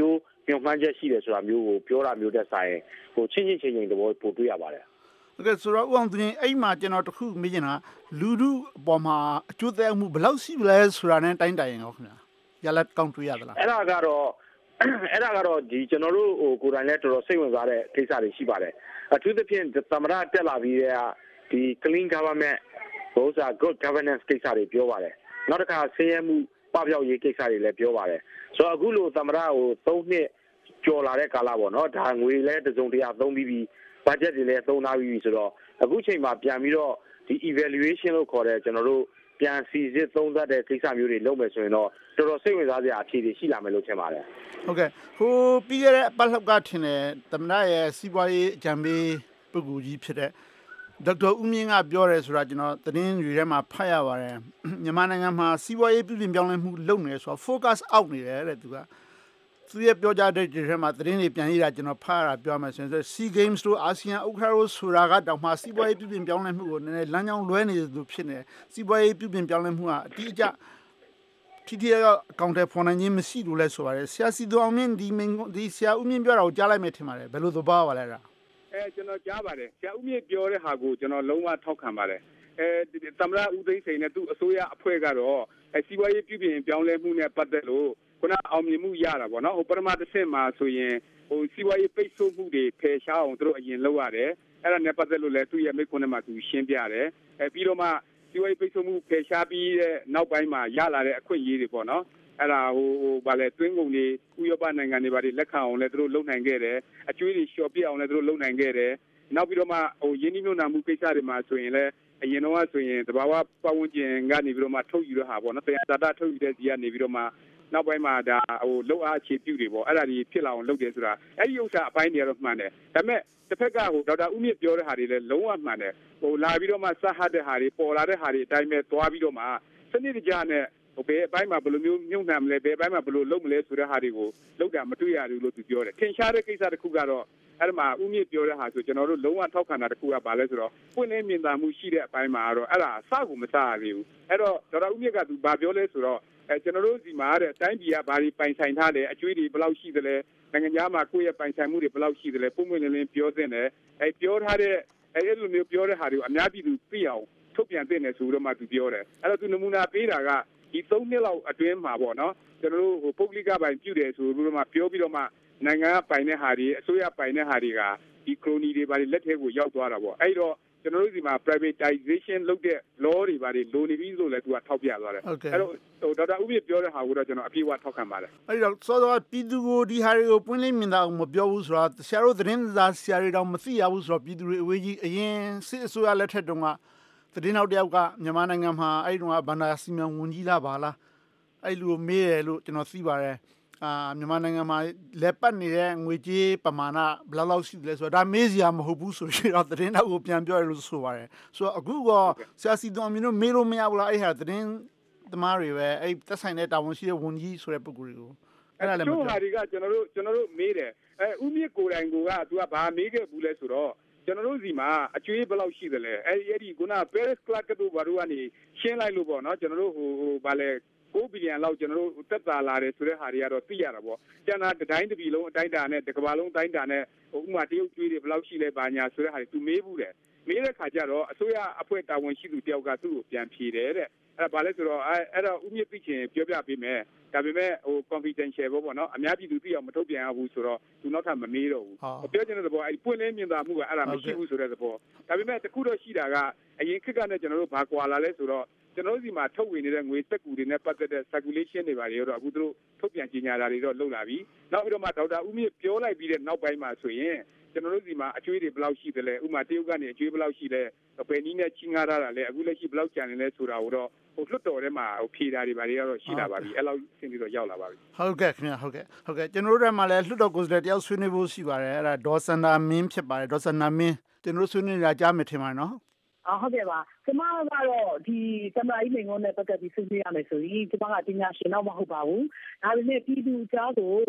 မျှော်မှန်းချက်ရှိတယ်ဆိုတာမျိုးကိုပြောတာမျိုးတဲ့ဆိုင်ဟိုချင်းချင်းချင်းချင်းတဘောပို့တွေ့ရပါတယ်ဟုတ်ကဲ့ဆိုတော့ဦးအောင်သူရင်အဲ့မှာကျွန်တော်တခုမေးချင်တာလူလူအပေါ်မှာအကျိုးသက်ရောက်မှုဘယ်လောက်ရှိလဲဆိုတာနဲ့တိုင်းတိုင်ရင်ရောခင်ဗျာရလက်ကောင်းတွေ့ရသလားအဲ့ဒါကတော့အဲ့ဒါကတော့ဒီကျွန်တော်တို့ဟိုကိုယ်တိုင်လည်းတော်တော်စိတ်ဝင်စားတဲ့ကိစ္စတွေရှိပါတယ်အထူးသဖြင့်သမရတက်လာပြီးတဲ့ဒီ clean government ဟိုစား good governance ကိစ္စတွေပြောပါတယ်နောက်တစ်ခါဆေးရမှုပပျောက်ရေးကိစ္စတွေလည်းပြောပါတယ်ဆိုတော့အခုလိုသမရဟိုသုံးနှစ်ကျော်လာတဲ့ကာလပေါ့နော်ဒါငွေလည်းတစုံတရာသုံးပြီးပြီး budget တွေလည်းသုံးထားပြီးဆိုတော့အခုချိန်မှာပြန်ပြီးတော့ဒီ evaluation လို့ခေါ်တဲ့ကျွန်တော်တို့ပြန်စီစစ်သုံးသပ်တဲ့ကိစ္စမျိုးတွေလုပ်မယ်ဆိုရင်တော့တော်တော်စိတ်ဝင်စားစရာအခြေအနေရှိလာမယ်လို့ထင်ပါတယ်ဟုတ်ကဲ့ဟိုပြီးခဲ့တဲ့အပတ်လောက်ကထင်တယ်သမရရဲ့စီးပွားရေးအကြံပေးပုဂ္ဂိုလ်ကြီးဖြစ်တဲ့ဒေါက်တာဦးမြင့်ကပြောတယ်ဆိုတာကျွန်တော်သတင်းတွေထဲမှာဖတ်ရပါတယ်မြန်မာနိုင်ငံမှာစီးပွားရေးပြုပြင်ပြောင်းလဲမှုလုပ်နေဆိုတော့ focus out နေတယ်တဲ့သူကသူရဲ့ပြောကြားတဲ့တွေထဲမှာသတင်းတွေပြန်ရေးတာကျွန်တော်ဖတ်ရတာပြောမယ်ဆိုရင် Sea Games တို့ ASEAN ဥက္ကဋ္ဌတို့ဆိုတာကတောင်မှစီးပွားရေးပြုပြင်ပြောင်းလဲမှုကိုနည်းနည်းလမ်းကြောင်းလွဲနေသူဖြစ်နေစီးပွားရေးပြုပြင်ပြောင်းလဲမှုကအတိအကျထိထိရောက်အကောင့်ထဲပေါ်နိုင်ခြင်းမရှိလို့လဲဆိုပါတယ်ဆရာစီတော်အောင်မြင့်ဒီမင်းဒီဆရာဦးမြင့်ပြောတာကိုကြားလိုက်မယ်ထင်ပါတယ်ဘယ်လိုသဘောပါလဲလားအဲကျွန်တော်ကြားပါတယ်ဆရာဦးမြင့်ပြောတဲ့ဟာကိုကျွန်တော်လုံးဝထောက်ခံပါတယ်အဲသမရဦးသိန်းစိန်နဲ့သူ့အစိုးရအဖွဲ့ကတော့အဲစီးပွားရေးပြုပြင်ပြောင်းလဲမှုနဲ့ပတ်သက်လို့ခုနအောင်မြင်မှုရတာပေါ့နော်ဟိုပထမတစ်ဆင့်မှာဆိုရင်ဟိုစီးပွားရေးပိတ်ဆို့မှုတွေဖယ်ရှားအောင်သူတို့အရင်လုပ်ရတယ်အဲ့ဒါနဲ့ပတ်သက်လို့လည်းသူ့ရဲ့မိခွန်းထဲမှာသူရှင်းပြတယ်အဲပြီးတော့မှစီးပွားရေးပိတ်ဆို့မှုဖယ်ရှားပြီးတဲ့နောက်ပိုင်းမှာရလာတဲ့အခွင့်အရေးတွေပေါ့နော်အဲ့ဒါဟိုဟိုဗာလဲတွင်းကုန်တွေဥရောပနိုင်ငံတွေဗာတွေလက်ခံအောင်လည်းသူတို့လုပ်နိုင်ခဲ့တယ်အကျွေးတွေလျှော်ပြအောင်လည်းသူတို့လုပ်နိုင်ခဲ့တယ်နောက်ပြီးတော့မှဟိုရင်းနှီးမြှုပ်နှံမှုကိစ္စတွေမှာဆိုရင်လည်းအရင်တော့ဆိုရင်တဘာဝပတ်ဝန်းကျင်ကနေပြီးတော့မှထုတ်ယူရတာပေါ့နော်တရားသာထုတ်ယူတဲ့စီကနေပြီးတော့မှနောက်ပိုင်းမှာဒါဟိုလောက်အားအခြေပြုတွေပေါ့အဲ့ဒါကြီးဖြစ်လာအောင်လုပ်တယ်ဆိုတာအဲ့ဒီဥစ္စာအပိုင်းတွေကတော့မှန်တယ်ဒါပေမဲ့တစ်ဖက်ကဟိုဒေါက်တာဦးမြင့်ပြောတဲ့ဟာတွေလည်းလုံးဝမှန်တယ်ဟိုလာပြီးတော့မှစဟတ်တဲ့ဟာတွေပေါ်လာတဲ့ဟာတွေအတိုင်းပဲသွားပြီးတော့မှစနစ်တကျနဲ့ဟိုဘယ်အပိုင်းမှာဘယ်လိုမျိုးမြုပ်နှံမလဲဘယ်အပိုင်းမှာဘယ်လိုလုပ်မလဲဆိုတဲ့ဟာတွေကိုလောက်တာမတွေ့ရဘူးလို့သူပြောတယ်ထင်ရှားတဲ့ကိစ္စတစ်ခုကတော့အဲ့ဒီမှာဦးမြင့်ပြောတဲ့ဟာဆိုကျွန်တော်တို့လုံးဝထောက်ခံတာတစ်ခုကဘာလဲဆိုတော့ပွင့်လင်းမြင်သာမှုရှိတဲ့အပိုင်းမှာတော့အဲ့ဒါအစကိုမစရသေးဘူးအဲ့တော့ဒေါက်တာဦးမြင့်ကသူဘာပြောလဲဆိုတော့အဲကျွန်တော်တို့ဒီမှာတဲ့တိုင်းပြည်ကဘာတွေပိုင်ဆိုင်ထားလဲအကျွေးတွေဘယ်လောက်ရှိသလဲနိုင်ငံခြားမှာကိုယ့်ရဲ့ပိုင်ဆိုင်မှုတွေဘယ်လောက်ရှိသလဲပုံမှန်လင်းလင်းပြောသင့်တယ်အဲပြောထားတဲ့အဲအဲ့လိုမျိုးပြောတဲ့ဟာတွေကိုအများပြည်သူသိအောင်ထုတ်ပြန်သင့်တယ်ဆိုတော့မှသူပြောတယ်အဲ့တော့သူနမူနာပေးတာကဒီသုံးနှစ်လောက်အတွင်းမှာပေါ့နော်ကျွန်တော်တို့ဟိုပုဂ္ဂလိကပိုင်ပြုတယ်ဆိုလို့မှပြောပြီးတော့မှနိုင်ငံကပိုင်တဲ့ဟာတွေအစိုးရပိုင်တဲ့ဟာတွေကဒီခရိုနီတွေဘာတွေလက်ထဲကိုရောက်သွားတာပေါ့အဲ့တော့ကျွန်တော်တို့ဒီမှာ privatization လုပ်တဲ့ law တွေဘာတွေလိုနေပြီလို့လည်းသူကထောက်ပြသွားတယ်အဲ့တော့ဟိုဒေါက်တာဦးပြပြောတဲ့ဟာကိုတော့ကျွန်တော်အပြည့်အဝထောက်ခံပါတယ်အဲ့တော့စောစောပြည်သူကိုဒီဟာတွေကိုပွင့်လင်းမြင်သာအောင်မပြောဘူးဆိုတော့ဆရာတို့သတင်းစာဆရာတွေတောင်မသိရဘူးဆိုတော့ပြည်သူတွေအဝေးကြီးအရင်စစ်အစိုးရလက်ထက်တုန်းကသတင်းနောက်တယောက်ကမြန်မာနိုင်ငံမှာအဲ့တုန်းကဘန္ဒာစီမံဝန်ကြီးလားပါလားအဲ့လိုမေးတယ်လို့ကျွန်တော်သိပါတယ်အာမြန်မာနိုင်ငံမှာလက်ပတ်နေတဲ့ငွေကြေးပမာဏဘယ်လောက်ရှိလဲဆိုတော့ဒါမေးစရာမဟုတ်ဘူးဆိုတော့သတင်းတော့ကိုပြန်ပြောရလို့ဆိုပါတယ်ဆိုတော့အခုကဆရာစီတော်မျိုးမေးလို့မရဘူးလားအဲ့ဟာသတင်းသမားတွေပဲအဲ့သက်ဆိုင်တဲ့တာဝန်ရှိတဲ့ဝန်ကြီးဆိုတဲ့ပုဂ္ဂိုလ်တွေကိုအဲ့ဒါလည်းမပြောဘူးဟာတွေကကျွန်တော်တို့ကျွန်တော်တို့မေးတယ်အဲဥမြင့်ကိုယ်တိုင်ကသူကဘာမေးခဲ့ဘူးလဲဆိုတော့ကျွန်တော်တို့စီမှာအကျွေးဘယ်လောက်ရှိသလဲအဲ့ဒီအဲ့ဒီခုန Paris Club တို့ဘာတို့ကနေရှင်းလိုက်လို့ပေါ့နော်ကျွန်တော်တို့ဟိုဟိုဗာလဲကိုဘီလီယံလောက်ကျွန်တော်တို့တက်တာလာတယ်ဆိုတဲ့ဟာတွေကတော့သိရတာပေါ့ကျန်တာတိုင်းတစ်ပြည်လုံးအတိုင်းတာနဲ့တစ်ကမ္ဘာလုံးအတိုင်းတာနဲ့ဟိုဥမာတရုတ်ကျွေးတွေဘယ်လောက်ရှိလဲဘာညာဆိုတဲ့ဟာတွေသူမေးဘူးတယ်မေးတဲ့ခါကျတော့အစိုးရအဖွဲ့တာဝန်ရှိသူတယောက်ကသူ့ကိုပြန်ဖြေတယ်တဲ့အဲ့ဒါဘာလဲဆိုတော့အဲ့အဲ့တော့ဥမြင့်သိချင်ပြောပြပေးမယ်ဒါပေမဲ့ဟို confidential ပေါ့ပေါ့နော်အများပြည်သူသိအောင်မထုတ်ပြန်ရဘူးဆိုတော့သူနောက်ထပ်မမေးတော့ဘူးပြောချင်တဲ့သဘောအဲ့ပွင့်လင်းမြင်သာမှုကအဲ့ဒါမရှိဘူးဆိုတဲ့သဘောဒါပေမဲ့တခုတော့ရှိတာကအရင်ခေတ်ကနဲ့ကျွန်တော်တို့ဘာကွာလာလဲဆိုတော့ကျွန်တော်တို့ဒီမှာထုတ်ဝေနေတဲ့ငွေစက်ကူတွေနဲ့ပတ်သက်တဲ့ circulation တွေပါတွေတော့အခုတို့ထုတ်ပြန်ကြေညာတာတွေတော့လုပ်လာပြီနောက်ပြီးတော့မှဒေါက်တာဦးမြင့်ပြောလိုက်ပြီးတဲ့နောက်ပိုင်းမှာဆိုရင်ကျွန်တော်တို့ဒီမှာအကျွေးတွေဘယ်လောက်ရှိသလဲဥမာတရုတ်ကနေအကျွေးဘယ်လောက်ရှိလဲဘယ်နည်းနဲ့ချင်းငားထားတာလဲအခုလက်ရှိဘယ်လောက်ကျန်နေလဲဆိုတာကိုတော့ဟိုလွတ်တော်ထဲမှာဟိုဖြေတာတွေပါတွေကတော့ရှိလာပါပြီအဲ့လောက်ဆင်းပြီးတော့ရောက်လာပါပြီဟုတ်ကဲ့ခင်ဗျဟုတ်ကဲ့ဟုတ်ကဲ့ကျွန်တော်တို့ထဲမှာလည်းလွတ်တော်ကိုယ်စားလှယ်တယောက်ဆွေးနွေးဖို့ရှိပါတယ်အဲ့ဒါဒေါ်စန္ဒာမင်းဖြစ်ပါတယ်ဒေါ်စန္ဒာမင်းကျွန်တော်ဆွေးနွေးနေတာကြားမယ်ထင်ပါတယ်နော်အော်ဟုတ်ကဲ့ပါကျွန်မကတော့ဒီသမ္မတကြီးမိန့်ခွန်းနဲ့ပတ်သက်ပြီးဆွေးနွေးရမယ်ဆိုရင်ကျွန်မကပညာရှင်တော့မဟုတ်ပါဘူးဒါပေမဲ့ပြည်သူအကြားကိုဟ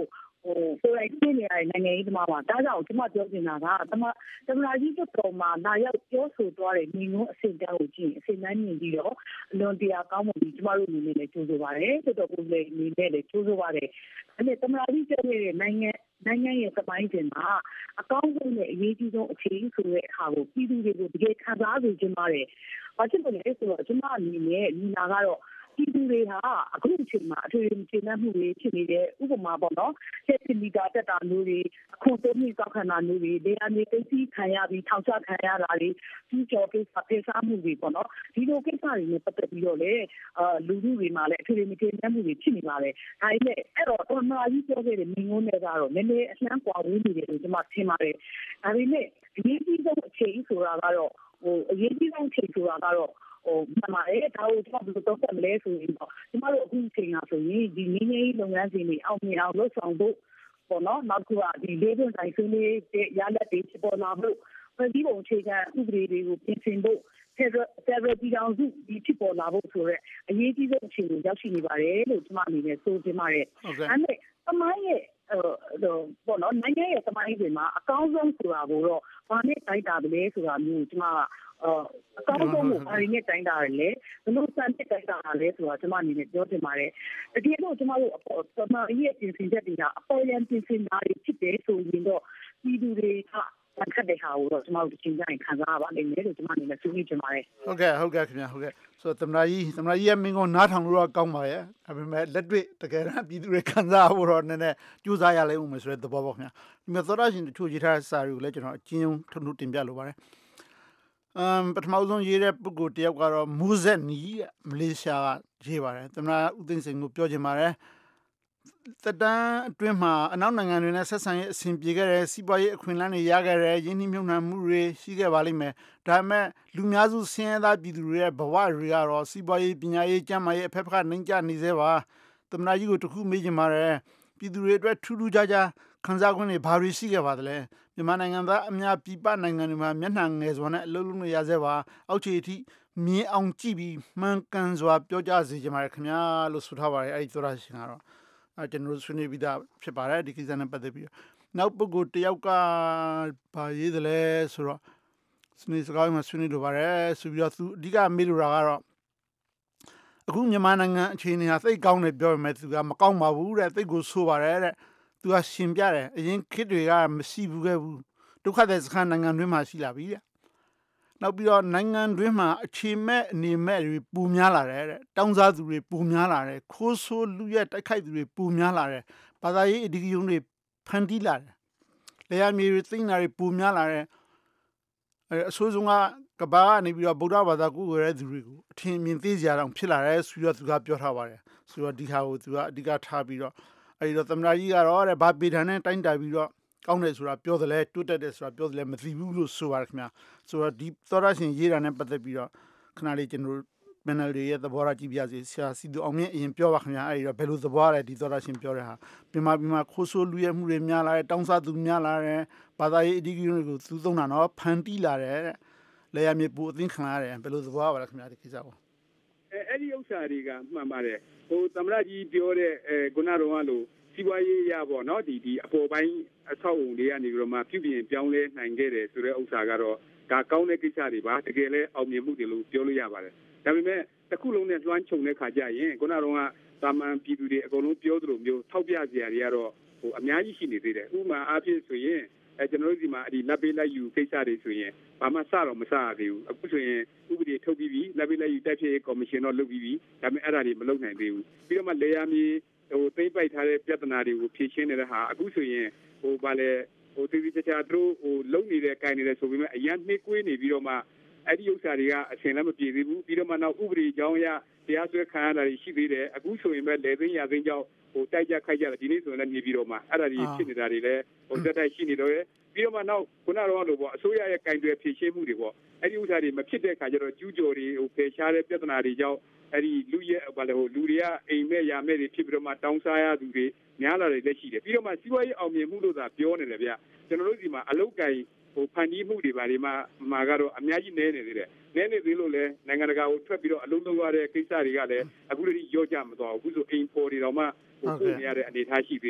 ဟိုဆိုလိုက်ပြနေရတဲ့နိုင်ငံရေးသမားပါဒါကြောင့်ကျွန်မပြောနေတာကသမသမနာကြီးတို့တော်မှာလာရောက်ပြောဆိုသွားတဲ့ညီငုံအစီအတန်းကိုကြည့်အစီအမံမြင်ပြီးတော့အလွန်တရာကောင်းမှုပြီးကျွန်မတို့အနေနဲ့လည်းကြိုးစားပါတယ်တော်တော်ကိုလည်းအနေနဲ့လည်းကြိုးစားပါတယ်အဲ့ဒီသမနာကြီးပြောခဲ့တဲ့နိုင်ငံနိုင်ငံရဲ့သမိုင်းတင်မှာအကောင်းဆုံးနဲ့အရေးကြီးဆုံးအခြေအနေဆိုတဲ့အခါကိုပြည်သူတွေကိုတကယ်ခံစားစေချင်ပါတယ်ဘာဖြစ်လို့လဲဆိုတော့ကျွန်မအနေနဲ့ညီနာကတော့ပြည်သူတွေဟာအခုအချိန်မှာအထွေထွေကျေနပ်မှုတွေဖြစ်နေတယ်ဥပမာပေါ့နော်ဆက်စမီတာတက်တာမျိုးတွေအခုသုံးနှစ်ကောက်ခံတာမျိုးတွေဒေသမြေသိသိခံရပြီးထောင်ချခံရတာတွေကြီးကျော်ကိစ္စဖေးစားမှုတွေပေါ့နော်ဒီလိုကိစ္စတွေနဲ့ပတ်သက်ပြီးတော့လေအာလူလူတွေမှာလည်းအထွေထွေကျေနပ်မှုတွေဖြစ်နေပါတယ်ဒါပေမဲ့အဲ့တော့တော်မာကြီးပြောခဲ့တဲ့မိငုံးတွေကတော့နည်းနည်းအလှမ်းကွာဝေးနေတယ်လို့ကျွန်မထင်ပါတယ်ဒါပေမဲ့အရေးကြီးဆုံးအခြေအနေဆိုတာကတော့ဟိုအရေးကြီးဆုံးအခြေအနေဆိုတာကတော့ဟိုမှန်ပါတယ်ဒါကိုကျွန်တော်တို့တော့မလဲဆိုရင်တော့ကျွန်တော်တို့အခုချိန်ကဆိုရင်ဒီနည်းနည်းလုပ်ငန်းစဉ်တွေအောင်မြင်အောင်လုပ်ဆောင်ဖို့ပေါ့နော်နောက်ကဒီလေးပွင့်တိုင်းဆွေးနွေးတဲ့ရလဒ်တွေဖြစ်ပေါ်လာဖို့ပြည်ပုံအခြေခံဥပဒေတွေကိုပြင်ဆင်ဖို့ဆယ်ဆယ်ပြည်ထောင်စုဒီဖြစ်ပေါ်လာဖို့ဆိုတော့အရေးကြီးဆုံးအခြေအနေရောက်ရှိနေပါတယ်လို့ကျွန်မအနေနဲ့ဆိုချင်ပါတယ်အဲ့ဒါအမိုင်းရဲ့ဟိုပေါ့နော်နိုင်ငံရဲ့သမိုင်းတွေမှာအကောင်းဆုံးဆိုတာကိုတော့ဘာနဲ့တိုက်တာလဲဆိုတာမျိုးကျွန်မအကောင်းဆုံးကိုဘာတွေနဲ့တိုင်းတာလဲဘယ်လိုစံတက်တိုင်းတာလဲဆိုတာကျွန်မအနေနဲ့ပြောချင်ပါတယ်တကယ်လို့ကျွန်မတို့အမရဲ့ပြင်ဆင်ချက်တွေကအပေါ်ရန်ပြင်ဆင်တာတွေဖြစ်တယ်ဆိုရင်တော့ပြည်သူတွေကပတ်သက်တဲ့ဟာကိုတော့ကျွန်တော်တို့ချင်းကြိုင်ခံစားရပါလိမ့်မယ်လို့ကျွန်မအနေနဲ့ဆွေးနွေးချင်ပါတယ်ဟုတ်ကဲ့ဟုတ်ကဲ့ခင်ဗျာဟုတ်ကဲ့ဆိုတော့သမနာကြီးသမနာကြီးရဲ့မင်းကနားထောင်လို့တော့ကောင်းပါရဲ့ဒါပေမဲ့လက်တွေ့တကယ်တမ်းပြည်သူတွေခံစားဖို့တော့နည်းနည်းကြိုးစားရလိမ့်ဦးမယ်ဆိုတဲ့သဘောပေါ့ခင်ဗျာဒီမှာသောတာရှင်တို့ရေးထားတဲ့စာတွေကိုလည်းကျွန်တော်အကျဉ်းထုံထုံတင်ပြလိုပါတယ်အမ်ပထမဆုံးရေးတဲ့ပုဂ္ဂိုလ်တယောက်ကတော့မူဇက်နီမလေးရှားကရေးပါတယ်သမနာဦးသိန်းစိန်ကိုပြောချင်ပါတယ်သက်တမ်းအတွင်းမှာအနောက်နိုင်ငံတွေနဲ့ဆက်ဆံရေးအဆင်ပြေခဲ့တဲ့စီးပွားရေးအခွင့်အလမ်းတွေရခဲ့တဲ့ရင်းနှီးမြှုပ်နှံမှုတွေရှိခဲ့ပါလိမ့်မယ်ဒါပေမဲ့လူများစုဆင်းရဲသားပြည်သူတွေရဲ့ဘဝတွေကတော့စီးပွားရေးပညာရေးကျန်းမာရေးအဖက်ဖက်ကနှိမ့်ကျနေသေးပါသမနာကြီးကိုတခုမေးချင်ပါတယ်ပြည်သူတွေအတွက်ထူးထူးခြားခြားခံစား권တွေဘာတွေရှိခဲ့ပါသလဲမြန်မာနိုင်ငံသားအများပြည်ပနိုင်ငံတွေမှာမျက်နှာငယ်စွာနဲ့အလုပ်လုပ်နေရသေးပါအောက်ခြေအထိမြင်အောင်ကြည့်ပြီးမှန်ကန်စွာပြောကြားစေချင်ပါတယ်ခင်ဗျာလို့ဆိုထားပါတယ်အဲ့ဒီသောတာရှင်ကတော့အဲကျွန်တော်ဆွေးနွေးပြီးသားဖြစ်ပါတယ်ဒီကိစ္စနဲ့ပတ်သက်ပြီးနောက်ပုဂ္ဂိုလ်တယောက်ကဘာရေးသလဲဆိုတော့ဆွေးနွေးစကားမှာဆွေးနွေးလိုပါတယ်ဆိုပြီးတော့သူအဓိကမေးလိုတာကတော့အခုမြန်မာနိုင်ငံအခြေအနေဟာသိကောင်းတယ်ပြောပေမဲ့သူကမကောင်းပါဘူးတဲ့သိကိုဆိုးပါတယ်တဲ့သူကရှင်ပြတယ်အရင်ခေတ်တွေကမရှိဘူးခဲ့ဘူးဒုက္ခသည်စခန်းနိုင်ငံတွင်းမှာရှိလာပြီတဲ့နောက်ပြီးတော့နိုင်ငံတွင်းမှာအခြေမဲ့အနေမဲ့တွေပူများလာတယ်တဲ့တောင်းစားသူတွေပူများလာတယ်ခိုးဆိုးလူရက်တိုက်ခိုက်သူတွေပူများလာတယ်ဘာသာရေးအဓိကရုဏ်းတွေဖန်တီးလာတယ်လေယာဉ်မြေတွေသိမ်းတာတွေပူများလာတယ်အဲအဆိုးဆုံးကကဘာကနေပြီးတော့ဗုဒ္ဓဘာသာကိုယ်ရတဲ့သူတွေကိုအထင်မြင်သေးကြအောင်ဖြစ်လာတယ်ဆိုတော့သူကပြောထားပါတယ်ဆိုတော့ဒီဟာကိုသူကအဓိကထားပြီးတော့အဲဒီတော့သမ္မတကြီးကတော့တဲ့ဘာပေထန်နဲ့တိုင်းတာပြီးတော့ကောင်းတယ်ဆိုတာပြောတယ်လဲတိုးတက်တယ်ဆိုတာပြောတယ်လဲမသိဘူးလို့ဆိုပါတယ်ခင်ဗျာဆိုတော့ဒီသောရရှင်ရေးတာနဲ့ပတ်သက်ပြီးတော့ခဏလေးကျွန်တော်မန်နယ်လေးရဲ့သဘောထားကြည့်ပြစီဆရာစီသူအောင်မြင့်အရင်ပြောပါခင်ဗျာအဲဒီတော့ဘယ်လိုသဘောရလဲဒီသောရရှင်ပြောတဲ့ဟာမြန်မာပြည်မှာခိုးဆိုးလူရဲမှုတွေများလာတယ်တောင်းစားသူများလာတယ်ဘာသာရေးအဓိကရုဏ်းတွေကိုသူသုံးတာတော့ဖန်တီးလာတယ်တဲ့လေယာဉ်မြေပူအသိခံရတယ်ဘယ်လိုသဘောရပါလဲခင်ဗျာဒီကိစ္စကိုအဲအဲ့ဒီဥစ္စာတွေကမှန်ပါတယ်ဟိုသမ္မတကြီးပြောတဲ့အဲခုနတော်ကလို့စီးပွားရေးရပေါ့နော်ဒီဒီအပေါ်ပိုင်းအဆောက်အုံတွေကနေပြီးတော့မှပြုပြင်ပြောင်းလဲနိုင်ခဲ့တယ်ဆိုတဲ့ဥစ္စာကတော့ဒါကောင်းတဲ့ကိစ္စတွေပါတကယ်လဲအောင်မြင်မှုတွေလို့ပြောလို့ရပါတယ်ဒါပေမဲ့တစ်ခုလုံးနဲ့လွှမ်းခြုံတဲ့ခါကျရင်ခုနတော်ကတာမန်ပြည်သူတွေအကုန်လုံးပြောသလိုမျိုးထောက်ပြစရာတွေကတော့ဟိုအများကြီးရှိနေသေးတယ်ဥပမာအားဖြင့်ဆိုရင်အဲကျွန်တော်တို့ဒီမှာဒီလက်ပေးလက်ယူကိစ္စတွေဆိုရင်ဘာမှစတော့မစရသေးဘူးအခုဆိုရင်ဥပဒေထုတ်ပြီးပြီလက်ပေးလက်ယူတိုက်ဖြည့်ကော်မရှင်တော့လုပ်ပြီးပြီဒါပေမဲ့အဲ့ဒါတွေမလုပ်နိုင်သေးဘူးပြီးတော့မှလေယာဉ်မြေဟိုသိမ့်ပိုက်ထားတဲ့ပြဿနာတွေကိုဖြေရှင်းနေတဲ့ဟာအခုဆိုရင်ဟိုဗာလေဟိုတိတိကျကျသူတို့ဟိုလုံနေတဲ့ကိုင်နေတဲ့ဆိုပေမဲ့အရန်နှိကွေးနေပြီးတော့မှအဲ့ဒီဥစ္စာတွေကအဆင်လည်းမပြေသေးဘူးပြီးတော့မှနောက်ဥပဒေကြောင်းအရတရားစွဲခံရတာတွေရှိသေးတယ်အခုဆိုရင်ပဲလေသိန်းရသိန်းကြောင်းဟိုတိုက်ကြခိုက်ကြတယ်ဒီနေ့ဆိုရင်လည်းနေပြီးတော့မှအဲ့ဒါတွေဖြစ်နေတာတွေလည်းဟိုတက်တိုက်ရှိနေတော့ပြီးတော့မှနောက်ခုနကတော့လို့ပေါ့အစိုးရရဲ့ကင်တွယ်ဖြေရှင်းမှုတွေပေါ့အဲ့ဒီဥစ္စာတွေမဖြစ်တဲ့အခါကျတော့ကျူးကျော်တွေဟိုဖယ်ရှားတဲ့ပြဿနာတွေကြောင့်အဲ့ဒီလူရဲ့ဘာလဲဟိုလူတွေကအိမ်မဲ့ရမဲ့တွေဖြစ်ပြီးတော့မှတောင်းစားရသူတွေများလာတယ်လက်ရှိတယ်ပြီးတော့မှစီးပွားရေးအောင်မြင်မှုလို့သာပြောနေတယ်ဗျကျွန်တော်တို့ဒီမှာအလုတ်ကင်ဟိုဖန်တီးမှုတွေဘာတွေမှမှာကတော့အများကြီးနည်းနေသေးတယ်နည်းနေသေးလို့လဲနိုင်ငံတကာကိုထွက်ပြီးတော့အလုံးလုံးရတဲ့ကိစ္စတွေကလည်းအခုတည်းရောကြမသွားဘူးအခုဆိုအိမ်ပေါ်တွေတော့မှဟိုပို့နေရတဲ့အနေအထားရှိသေးတယ်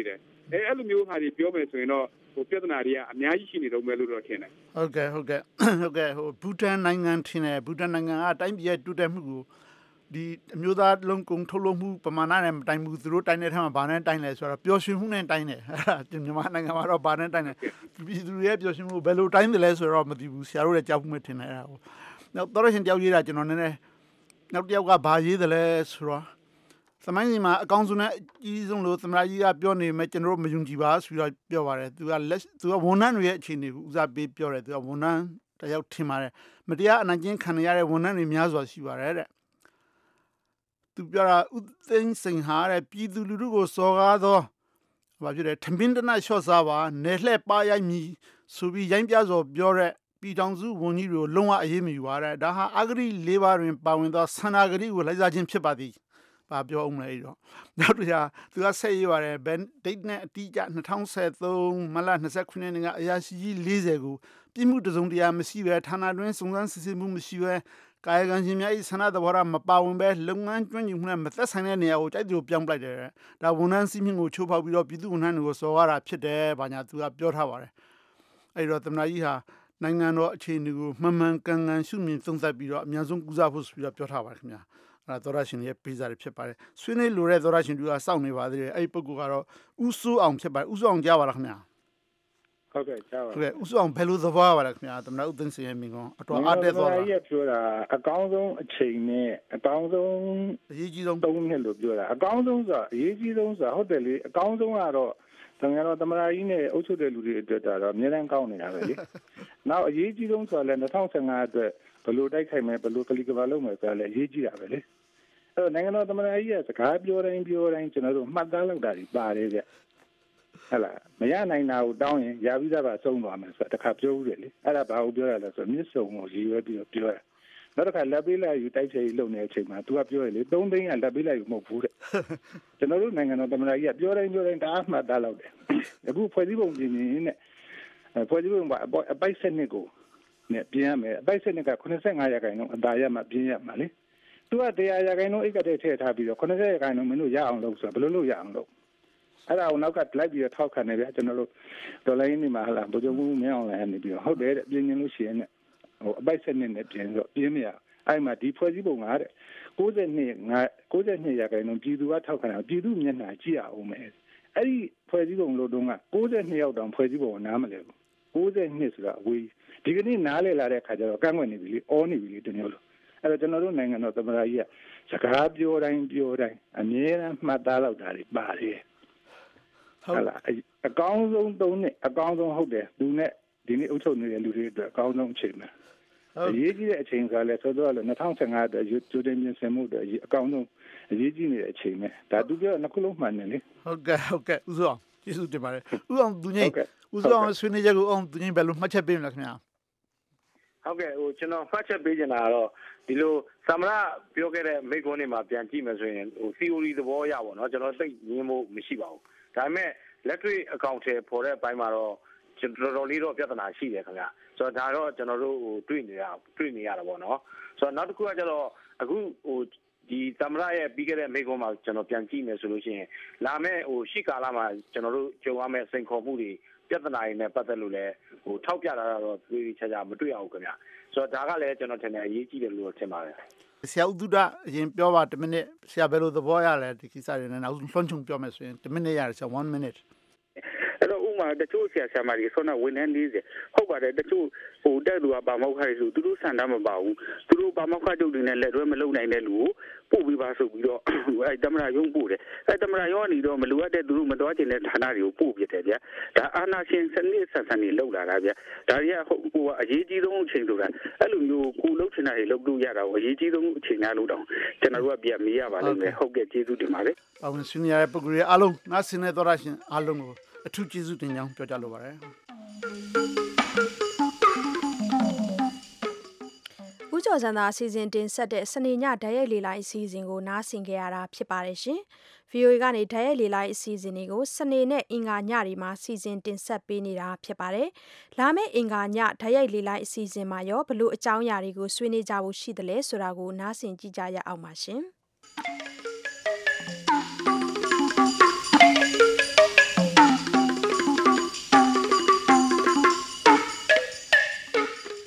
အဲအဲ့လိုမျိုးဟာတွေပြောမယ်ဆိုရင်တော့ဟိုပြဿနာတွေကအများကြီးရှိနေတော့မယ်လို့တော့ထင်တယ်ဟုတ်ကဲ့ဟုတ်ကဲ့ဟုတ်ကဲ့ဟိုဘူတန်နိုင်ငံထင်တယ်ဘူတန်နိုင်ငံကတိုင်းပြည်ရဲ့တူတက်မှုကိုဒီအမျိုးသားလုံးကုန်ထုတ်လုပ်မှုပမာဏနဲ့မတိုင်းဘူးသူတို့တိုင်းတဲ့ထက်မှာဘာနဲ့တိုင်းလဲဆိုတော့ပျော်ရွှင်မှုနဲ့တိုင်းတယ်အဲ့ဒါမြန်မာနိုင်ငံမှာတော့ဘာနဲ့တိုင်းလဲပြည်သူရဲ့ပျော်ရွှင်မှုဘယ်လိုတိုင်းတယ်လဲဆိုတော့မသိဘူးဆရာတို့လည်းကြောက်မှုမထင်နဲ့အဲ့ဒါကိုနောက်တော်ရှင်တယောက်ရေးတာကျွန်တော်နည်းနည်းနောက်တယောက်ကဘာရေးတယ်လဲဆိုတော့သမိုင်းစီမှာအကောင်းဆုံးနဲ့အကြီးဆုံးလို့သမ္မတကြီးကပြောနေမယ်ကျွန်တော်တို့မယုံကြည်ပါဆိုတော့ပြောပါတယ်သူကလက်သူကဝန်ထမ်းတွေရဲ့အခြေအနေကိုဦးစားပေးပြောတယ်သူကဝန်ထမ်းတယောက်ထင်ပါတယ်မတရားအနိုင်ကျင့်ခံရတဲ့ဝန်ထမ်းတွေများစွာရှိပါတယ်တဲ့သူပြောတာဥသိမ်းစိန်ဟာတဲ့ပြည်သူလူထုကိုစော်ကားသောဘာဖြစ်လဲထမင်းတနတ်လျှော့စားပါနယ်လှဲ့ပါရိုက်မီဆိုပြီးရိုင်းပြစော်ပြောတဲ့ပြည်ထောင်စုဝန်ကြီးတွေကိုလုံးဝအရေးမယူပါတဲ့ဒါဟာအဂတိလေးပါးတွင်ပါဝင်သောဆန္ဒဂတိကိုလိုက်စားခြင်းဖြစ်ပါသည်ဘာပြောအောင်လဲတော့နောက်တစ်ခါသူကဆက်ရေးပါတယ်ဘယ်ဒိတ်နဲ့အတိအကျ၂၀၁၃မလ၂၉ရက်နေ့ကအရာရှိကြီး၄၀ကိုပြည်မှုတစုံတရာမရှိပဲဌာနတွင်းစုံစမ်းစစ်ဆေးမှုမရှိပဲကာယကံရှင်များ၏ဆန္ဒသဘောထားမပါဝင်ပဲလုပ်ငန်းကျွမ်းကျင်မှုနဲ့မသက်ဆိုင်တဲ့နေရာကိုတိုက်သူပြောင်းပလိုက်တယ်ဒါဝန်ထမ်းစည်းမျဉ်းကိုချိုးဖောက်ပြီးတော့ပြည်သူဝန်ထမ်းတွေကိုစော်ကားတာဖြစ်တယ်ဘာညာသူကပြောထားပါတယ်အဲ့တော့သမ္မတကြီးဟာနိုင်ငံတော်အခြေအနေကိုမှန်မှန်ကန်ကန်ရှုမြင်သုံးသပ်ပြီးတော့အများဆုံးကူးစားဖို့ဆိုပြီးတော့ပြောထားပါတယ်ခင်ဗျာအဲ့ဒါသောရရှင်ရဲ့ပေးစာတွေဖြစ်ပါတယ်ဆွေးနွေးလိုတဲ့သောရရှင်တွေကစောင့်နေပါသေးတယ်အဲ့ဒီပုဂ္ဂိုလ်ကတော့ဦးစိုးအောင်ဖြစ်ပါတယ်ဦးစိုးအောင်ကြားပါလားခင်ဗျာဟုတ်ကဲ့ကြားပါဟုတ်ကဲ့ဦးစိုးအောင်ဘယ်လိုသဘောပါလဲခင်ဗျာသမ္မတဦးသိန်းစိန်ရဲ့မိကုံအတော်အားတက်သွားတာရဲ့ပြောတာအကောင်းဆုံးအချိန်နဲ့အကောင်းဆုံးအရေးကြီးဆုံးသုံးနှစ်လို့ပြောတာအကောင်းဆုံးဆိုတာအရေးကြီးဆုံးဆိုတာဟုတ်တယ်လေအကောင်းဆုံးကတော့တကယ်တော့သမ္မတကြီးနဲ့အုပ်ချုပ်တဲ့လူတွေအတွက်တော့အများတန်းကောင်းနေတာပဲလေနောက်အရေးကြီးဆုံးဆိုတာလည်း၂၀၁၅အတွက်ဘယ်လိုတိုက်ခိုက်မယ်ဘယ်လိုကလီကဘာလုပ်မယ်ဆိုတာလည်းအရေးကြီးတာပဲလေအဲ့တော့နိုင်ငံတော်သမ္မတကြီးရဲ့စကားပြောတိုင်းပြောတိုင်းကျွန်တော်တို့မှတ်သားလောက်တာတွေပါတယ်ကြဟဲ့လားမရနိုင်တာကိုတောင်းရင်ရပြီးသားပါဆုံးသွားမယ်ဆိုတော့တခါပြောဦးတယ်လေအဲ့ဒါဘာကိုပြောရလဲဆိုတော့မြစ်စုံကိုရည်ရွယ်ပြီးတော့ပြောရနောက်တစ်ခါလက်ပေးလိုက်ယူတိုက်ချေလုပ်နေတဲ့အချိန်မှာ तू ကပြောရလေသုံးသိန်းကလက်ပေးလိုက်ယူမဟုတ်ဘူးတဲ့ကျွန်တော်တို့နိုင်ငံတော်သမ္မတကြီးကပြောတိုင်းပြောတိုင်းတအားမှတ်သားလောက်တယ်အခုဖွဲ့စည်းပုံပြင်နေနဲ့ဖွဲ့စည်းပုံအပိုက်စနစ်ကိုနဲ့ပြင်ရမယ်အပိုက်စနစ်ကeighty-fiveရာခိုင်နှုန်းအသာရမှပြင်ရမှာလေသူကone hundredရာခိုင်နှုန်းအိတ်ကတည်းထည့်ထားပြီးတော့eightyရာခိုင်နှုန်းမင်းတို့ရအောင်လုပ်ဆိုဘယ်လိုလုပ်ရအောင်လုပ်အဲ့ဒါကိုနောက်ကလိုက်ပြီးတော့ထောက်ခံနေဗျာကျွန်တော်တို့ဒေါ်လာရင်းနေမှာဟလာဗိုလ်ချုပ်မှုမင်းအောင်လည်းနေပြီးတော့ဟုတ်တယ်တဲ့ပြင်နေလို့ရှိရင်ဟိုအပိုက်စနစ်နဲ့ပြင်တော့ပြင်မရအဲ့မှာဒီဖွဲ့စည်းပုံကတဲ့ninety-twoရာခိုင်နှုန်းပြည်သူကထောက်ခံတာပြည်သူမျက်နှာကြည့်အောင်မယ်အဲ့ဒီဖွဲ့စည်းပုံလို့တုန်းကninety-twoရောက်တောင်ဖွဲ့စည်းပုံကိုနားမလဲဘူးninety-twoဆိုတာအဝေးဒီကနေ့နားလဲလာတဲ့ခါကျတော့ကန့်ကွက်နေပြီလေအောနေပြီလေတမျိုးလို့အဲ့တော့ကျွန်တော်တို့နိုင်ငံတော်သမ္မတကြီးကစကားပြောတိုင်းပြောတိုင်းအမြဲတမ်းမှတ်သားလောက်တာတွေပါတယ်ဟုတ်လားအကောင်းဆုံးသုံးနှစ်အကောင်းဆုံးဟုတ်တယ်လူနဲ့ဒီနေ့အုပ်ချုပ်နေတဲ့လူတွေအတွက်အကောင်းဆုံးအချိန်ပဲအရေးကြီးတဲ့အချိန်ကလည်းဆိုတော့လေtwenty fifteenအတွက်ကျိုးတင်ပြင်ဆင်မှုတွေအကောင်းဆုံးအရေးကြီးနေတဲ့အချိန်ပဲဒါသူပြောနှစ်ခုလုံးမှန်တယ်လေဟုတ်ကဲ့ဟုတ်ကဲ့ဦးစောကျေးဇူးတင်ပါတယ်ဦးအောင်သူငိမ့်ဦးစောဆွေးနွေးချက်ကိုအောင်သူငိမ့်ဘယ်လိုမှတ်ချက်ပေးမလဲခင်ဗျာဟုတ်ကဲ့ဟိုကျွန်တော်မှတ်ချက်ပေးချင်တာကတော့ဒီလိုသမ္မတပြောခဲ့တဲ့မိန့်ခွန်းတွေမှာပြန်ကြည့်မယ်ဆိုရင်ဟို theory သဘောရပါတော့ကျွန်တော်သိငင်းဖို့မရှိပါဘူးဒါပေမဲ့လက်တွေ့အကောင့်ထဲပေါ်တဲ့အပိုင်းမှာတော့ကျွန်တော်တော်လေးတော့ပြဿနာရှိတယ်ခင်ဗျာဆိုတော့ဒါတော့ကျွန်တော်တို့ဟိုတွေ့နေရတွေ့နေရတာပေါ့နော်ဆိုတော့နောက်တစ်ခုကကျတော့အခုဟိုဒီသမ္မတရဲ့ပြီးခဲ့တဲ့မိန့်ခွန်းမှာကျွန်တော်ပြန်ကြည့်မယ်ဆိုလို့ရှိရင်လာမယ့်ဟိုရှေ့ကာလမှာကျွန်တော်တို့ကြုံရမယ့်စိန်ခေါ်မှုတွေပြဿနာတွေနဲ့ပတ်သက်လို့လည်းဟိုထောက်ပြတာတော့တွေ့ချာချာမတွေ့ရဘူးခင်ဗျာဆိုတော့ဒါကလည်းကျွန်တော်ထင်တယ်အရေးကြီးတယ်လို့ထင်ပါတယ်ဆရာဦးသူဒအရင်ပြောပါone minuteဆရာဘယ်လိုသဘောရလဲဒီကိစ္စတွေနဲ့နောက်ဆုံးလွှမ်းခြုံပြောမယ်ဆိုရင်one minuteရတယ်ဆရာone minute အဲ့တော့ဥမာတချို့ဆရာဆရာမတွေဆောင်းဝန်ထမ်းfortyဟုတ်ပါတယ်တချို့ဟိုတက်သူကပါမောက်ခိုင်းဆိုသူတို့ဆန္ဒမပါဘူးသူတို့ပါမောက်ခချုပ်တွေနဲ့လက်တွဲမလုပ်နိုင်တဲ့လူကိုပို့ပြီးပါဆိုပြီးတော့အဲ့တမရရုံးပို့တယ်အဲ့တမရရုံးကနေတော့မလိုအပ်တဲ့သူတို့မတော်ချင်တဲ့ဌာနတွေကိုပို့ပြတယ်ဗျာဒါအာဏာရှင်စနစ်ဆက်ဆံနေလောက်လာတာဗျာဒါတွေကဟိုဟိုအရေးကြီးဆုံးအချိန်ဆိုတာအဲ့လိုမျိုးကိုလှုပ်ချင်တာတွေလှုပ်လို့ရတာကိုအရေးကြီးဆုံးအချိန်များလို့တောင်ကျွန်တော်တို့ကပြန်မေးရပါလိမ့်မယ်ဟုတ်ကဲ့ကျေးဇူးတင်ပါတယ်။အောင်ရှင်ရတဲ့ပုဂ္ဂိုလ်တွေအားလုံးနားဆင်နေတော်ရရှင်အားလုံးကိုအထူးကျေးဇူးတင်ကြောင်းပြောကြားလိုပါတယ်။ဦးကျော်စံသာအစီအစဉ်တင်ဆက်တဲ့စနေညဓာတ်ရိုက်လေလိုင်းအစီအစဉ်ကိုနားဆင်ကြရတာဖြစ်ပါတယ်ရှင်။ဗီအိုအေ ကနေဓာတ်ရိုက်လေလိုင်းအစီအစဉ်တွေကိုစနေနဲ့အင်္ဂါညတွေမှာစီစဉ်တင်ဆက်ပေးနေတာဖြစ်ပါတယ်။လာမယ့်အင်္ဂါညဓာတ်ရိုက်လေလိုင်းအစီအစဉ်မှာရောဘလို့အကြောင်းအရာတွေကိုဆွေးနွေးကြဖို့ရှိသလဲဆိုတာကိုနားဆင်ကြည့်ကြရအောင်ပါရှင်။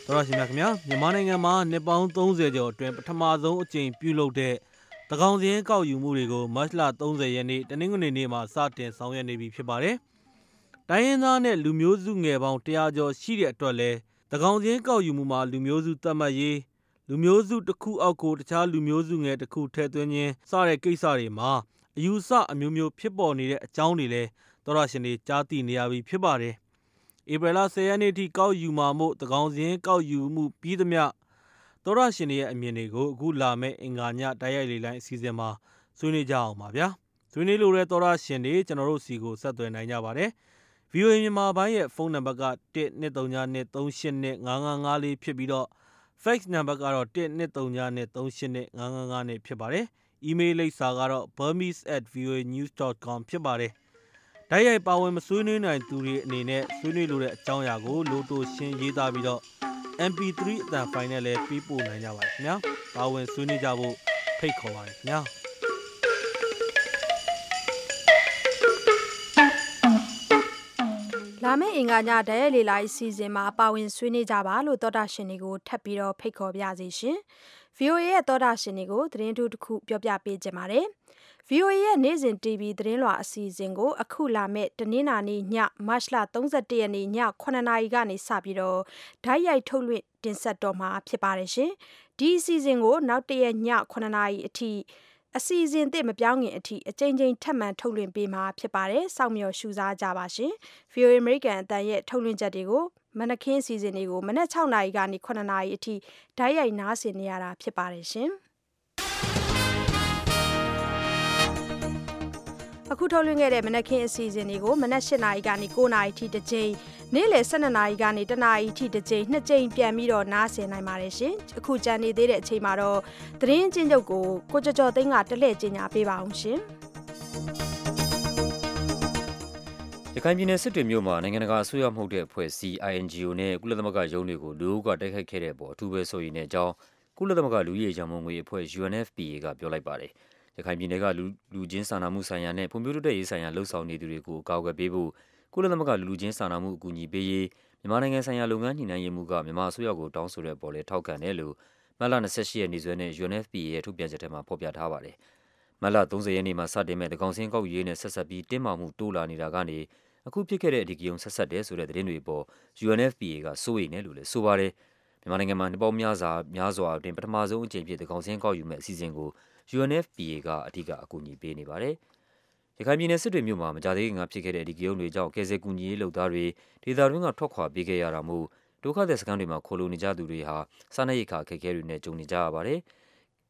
တော်ရရှိမြခင်ဗျာမြန်မာနိုင်ငံမှာနှစ်ပေါင်းသုံးဆယ်ကျော်အတွင်းပထမဆုံးအကြိမ်ပြုလုပ်တဲ့သန်းခေါင်စာရင်းကောက်ယူမှုတွေကိုမတ်လသုံးဆယ်ရက်နေ့တနင်္ဂနွေနေ့မှာစတင်ဆောင်ရွက်နေပြီဖြစ်ပါတယ်။တိုင်းရင်းသားနဲ့လူမျိုးစုငယ်ပေါင်းတရာကျော်ရှိတဲ့အတွက်လဲသန်းခေါင်စာရင်းကောက်ယူမှုမှာလူမျိုးစုသတ်မှတ်ရေးလူမျိုးစုတစ်ခုအောက်ကိုတခြားလူမျိုးစုငယ်တစ်ခုထည့်သွင်းခြင်းစတဲ့ကိစ္စတွေမှာအယူဆအမျိုးမျိုးဖြစ်ပေါ်နေတဲ့အကြောင်းတွေလဲတော်ရရှင်တွေကြားသိနေရပြီဖြစ်ပါတယ်။ဧပြီလဆယ်ရက်နေ့ထိကောက်ယူမှာမို့သန်းခေါင်စာရင်းကောက်ယူမှုပြီးသမျှတော်ရရှင်တွေရဲ့အမြင်တွေကိုအခုလာမယ့်အင်္ဂါညတိုက်ရိုက်လေလိုင်းအစီအစဉ်မှာဆွေးနွေးကြအောင်ပါဗျာဆွေးနွေးလို့တဲ့တော်ရရှင်တွေကျွန်တော်တို့စီကိုဆက်သွယ်နိုင်ကြပါတယ် ဗီအိုအေ မြန်မာပိုင်းရဲ့ဖုန်းနံပါတ်ကတစ် နှစ် သုံး နှစ် သုံး ရှစ် နှစ် ငါး ငါး ငါး လေးဖြစ်ပြီးတော့ fax နံပါတ်ကတော့တစ် နှစ် သုံး နှစ် သုံး ရှစ် နှစ် ငါး ငါး ငါး နှစ်ဖြစ်ပါတယ်။ email လိပ်စာကတော့ burmese at voanews dot com ဖြစ်ပါတယ်။တိုက်ရိုက်ပါဝင်မဆွေးနွေးနိုင်သူတွေအနေနဲ့ဆွေးနွေးလိုတဲ့အကြောင်းအရာကိုလိုတိုရှင်းရေးသားပြီးတော့ အမ်ပီသရီ အသံဖိုင်နဲ့လည်းပေးပို့နိုင်ကြပါတယ်ခင်ဗျာ။ပါဝင်ဆွေးနွေးကြဖို့ဖိတ်ခေါ်ပါတယ်ခင်ဗျာ။လာမယ့်အင်္ဂါညဓာတ်ရိုက်လေလာအစီအစဉ်မှာပါဝင်ဆွေးနွေးကြပါလို့သောတာရှင်တွေကိုထပ်ပြီးတော့ဖိတ်ခေါ်ပြစီရှင်။ ဗီအိုအေရဲ့သောတာရှင်တွေကိုသတင်းထူးတစ်ခုပြောပြပေးကြပါမယ်။ ဗီအိုအေရဲ့နေ့စဉ် တီဗီ သတင်းလွှာအစီအစဉ်ကိုအခုလာမယ့်တနင်္လာနေ့ညမတ်လသုံးဆယ့်တစ်ရက်နေ့ညခုနှစ်နာရီကနေစပြီးတော့ဓာတ်ရိုက်ထုတ်လွှင့်တင်ဆက်တော့မှာဖြစ်ပါတယ်ရှင်။ဒီအစီအစဉ်ကိုနောက်တရက်ညခုနှစ်နာရီအထိအစီအစဉ်သစ်မပြောင်းခင်အထိအကြိမ်ကြိမ်ထပ်မံထုတ်လွှင့်ပေးမှာဖြစ်ပါတယ်။စောင့်မျှော်ရှုစားကြပါရှင်။ ဗီအိုအေ American အသံရဲ့ထုတ်လွှင့်ချက်တွေကိုမနက်ခင်းအစီအစဉ်တွေကိုမနက်ခြောက်နာရီကနေခုနှစ်နာရီအထိဓာတ်ရိုက်နားဆင်နေရတာဖြစ်ပါတယ်ရှင်။အခုထုတ်လွှင့်ခဲ့တဲ့မနက်ခင်းအစီအစဉ်တွေကိုမနက်၈နာရီကနေ၉နာရီထိတစ်ကြိမ်နေ့လယ်၁၂နာရီကနေတစ်နာရီထိတစ်ကြိမ်နှစ်ကြိမ်ပြန်ပြီးတော့နားဆင်နိုင်ပါတယ်ရှင်။အခုကြံနေသေးတဲ့အချိန်မှာတော့သတင်းချင်းချုပ်ကိုကိုကျော်ကျော်သိန်းကတလှည့်ကြီးညာပေးပါအောင်ရှင်။ရခိုင်ပြည်နယ်စစ်တွေမြို့မှာနိုင်ငံတကာအစိုးရမဟုတ်တဲ့အဖွဲ့အစည်း အိုင်အန်ဂျီအို နဲ့ကုလသမဂ္ဂရုံးတွေကိုလူအုပ်ကတိုက်ခိုက်ခဲ့တဲ့အပေါ်အထူးပဲဆိုရင်တဲ့အကြောင်းကုလသမဂ္ဂလူကြီးရန်ပုံငွေအဖွဲ့ ယူအန် အက်ဖ် ပီ အေ ကပြောလိုက်ပါတယ်။ရခိုင်ပြည်နယ်ကလူလူချင်းစာနာမှုဆိုင်ရာနဲ့ဖွံ့ဖြိုးတိုးတက်ရေးဆိုင်ရာလှုပ်ဆောင်နေသူတွေကိုအကာအကွယ်ပေးဖို့ကုလသမဂ္ဂလူလူချင်းစာနာမှုအကူအညီပေးရေးမြန်မာနိုင်ငံဆိုင်ရာလုပ်ငန်းညှိနှိုင်းရေးမှူးကမြန်မာအစိုးရကိုတောင်းဆိုတဲ့အပေါ်လည်းထောက်ခံတယ်လို့မတ်လ၂၈ရက်နေ့စွဲနဲ့ ယူအန် အက်ဖ် ပီ အေ ရဲ့ထုတ်ပြန်ချက်ထဲမှာဖော်ပြထားပါတယ်။မတ်လသုံးဆယ်ရက်နေ့မှာစတင်မဲ့သန်းခေါင်စာရင်းကောက်ယူရေးနဲ့ဆက်ဆက်ပြီးတင်းမာမှုတိုးလာနေတာကနေအခုဖြစ်ခဲ့တဲ့အဓိကရုဏ်းဆက်ဆက်တယ်ဆိုတဲ့သတင်းတွေပေါ် ယူအန် အက်ဖ် ပီ အေ ကစိုးရိမ်တယ်လို့လည်းဆိုပါတယ်။မြန်မာနိုင်ငံမှာနှစ်ပေါင်းများစွာများစွာအတွင်းပထမဆုံးအကြိမ်ဖြစ်သန်းခေါင်စာရင်းကောက်ယူမဲ့အစီအစဉ်ကို ယူအန် အက်ဖ် ပီ အေ ကအဓိကအကူအညီပေးနေပါတယ်။ရခိုင်ပြည်နယ်စစ်တွေမြို့မှာမကြာသေးခင်ကဖြစ်ခဲ့တဲ့အဓိကရုဏ်းတွေကြောင့်ကယ်ဆယ်ကူညီရေးလုပ်သားတွေဒေသတွင်းကထွက်ခွာပေးခဲ့ရတာမို့ဒုက္ခသည်စခန်းတွေမှာခိုလှုံနေကြသူတွေဟာစားနပ်ရိက္ခာအခက်အခဲတွေနဲ့ကြုံနေကြရပါတယ်။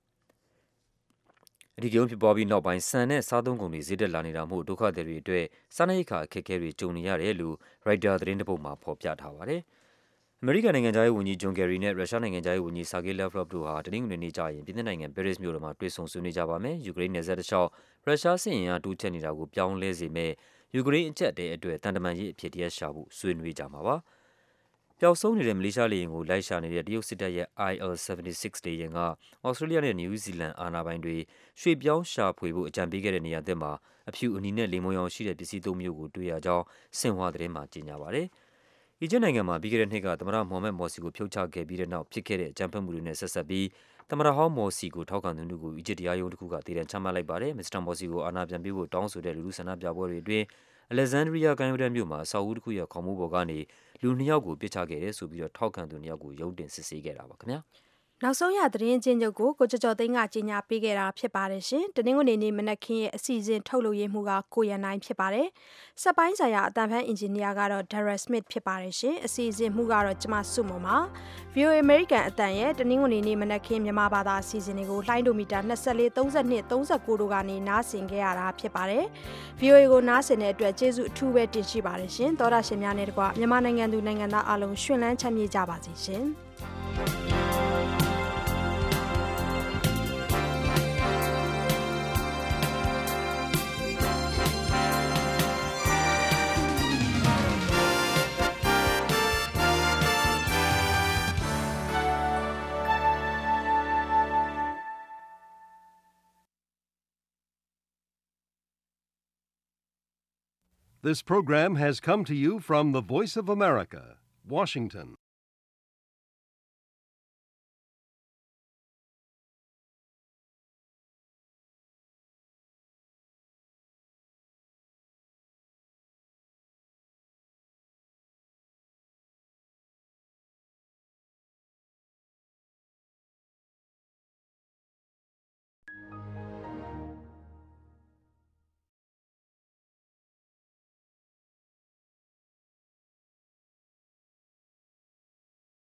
အဓိကရုဏ်းဖြစ်ပွားပြီးနောက်ပိုင်းဆန်နဲ့စားသုံးကုန်တွေဈေးတက်လာနေတာမို့ဒုက္ခသည်တွေအတွက်စားနပ်ရိက္ခာအခက်အခဲတွေကြုံနေရတယ်လို့ရိုက်တာသတင်းတစ်ပုဒ်မှာဖော်ပြထားပါတယ်။အမေရိကန်နိုင်ငံခြားရေးဝန်ကြီးဂျွန်ကယ်ရီနဲ့ရုရှားနိုင်ငံခြားရေးဝန်ကြီးဆာဂေးလက်ဗ်ရော့ဗ်တို့ဟာတနင်္ဂနွေနေ့ကျရင်ပြင်သစ်နိုင်ငံပဲရစ်မြို့တော်မှာတွေ့ဆုံဆွေးနွေးကြပါမယ်။ယူကရိန်းနယ်စပ်တစ်လျှောက်ရုရှားစစ်အင်အားတိုးချဲ့နေတာကိုပြောင်းလဲစေမဲ့ယူကရိန်းအကျပ်အတည်းအတွက်တန်တမာရေးအဖြစ်တရားရှာဖို့ဆွေးနွေးကြမှာပါ။ပျောက်ဆုံးနေတဲ့မလေးရှားလေယာဉ်ကိုလိုက်ရှာနေတဲ့တရုတ်စစ်တပ်ရဲ့ အိုင် အယ် ဆယ်ဗန်တီစစ် လေယာဉ်ကဩစတြေးလျနဲ့နယူးဇီလန်အာဏာပိုင်တွေရွှေ့ပြောင်းရှာဖွေဖို့အကြံပေးခဲ့တဲ့နေရာသစ်မှာအဖြူအနီနဲ့လေမုံရောင်ရှိတဲ့ပစ္စည်းသုံးမျိုးကိုတွေ့ရကြောင်းဆင်ဟွာသတင်းမှာကြေညာပါတယ်။အီဂျစ်နိုင်ငံမှာပြီးခဲ့တဲ့နှစ်ကသမ္မတမိုဟာမက်မော်စီကိုဖြုတ်ချခဲ့ပြီးတဲ့နောက်ဖြစ်ခဲ့တဲ့အကြမ်းဖက်မှုတွေနဲ့ဆက်ဆက်ပြီးသမ္မတဟောင်းမော်စီကိုထောက်ခံသူတို့ကိုအီဂျစ်တရားရုံးတစ်ခုကတည်တံ့ချမှတ်လိုက်ပါတယ်။မစ္စတာမော်စီကိုအာဏာပြန်ပေးဖို့တောင်းဆိုတဲ့လူထုဆန္ဒပြပွဲတွေအတွင်းအလက်ဇန်ဒရီးယားကမ်းရိုးတန်းမြို့မှာအဆောက်အဦတစ်ခုရဲ့ခေါင်မိုးပေါ်ကနေလူနှစ်ယောက်ကိုပစ်ချခဲ့တယ်ဆိုပြီးတော့ထောက်ခံသူနှစ်ယောက်ကိုရုံးတင်စစ်ဆေးခဲ့တာပါခင်ဗျာ။နောက်ဆုံးရသတင်းချင်းချုပ်ကိုကိုကျော်ကျော်သိန်းကကြီးညာပေးခဲ့တာဖြစ်ပါတယ်ရှင်။တနင်္ဂနွေနေ့မနက်ခင်းရဲ့အစီအစဉ်ထုတ်လုပ်ရေးမှုကကိုရန်နိုင်ဖြစ်ပါတယ်။စက်ပိုင်းဆိုင်ရာအတန်ဖန်အင်ဂျင်နီယာကတော့ Dara Smith ဖြစ်ပါတယ်ရှင်။အစီအစဉ်မှုကတော့ကျမစုမုံပါ။ ဗီအိုအေ American အတန်ရဲ့တနင်္ဂနွေနေ့မနက်ခင်းမြန်မာဘာသာအစီအစဉ်တွေကိုလှိုင်းဒိုမီတာ၂၄ ၃၂ ၃၉တို့ကနေနားဆင်ခဲ့ရတာဖြစ်ပါတယ်။ ဗီအိုအေကိုနားဆင်တဲ့အတွက်ကျေးဇူးအထူးပဲတင်ရှိပါတယ်ရှင်။သောတာရှင်များနဲ့တကွမြန်မာနိုင်ငံသူနိုင်ငံသားအားလုံးရှင်လန်းချမ်းမြေ့ကြပါစေရှင်။ This program has come to you from the Voice of America, Washington.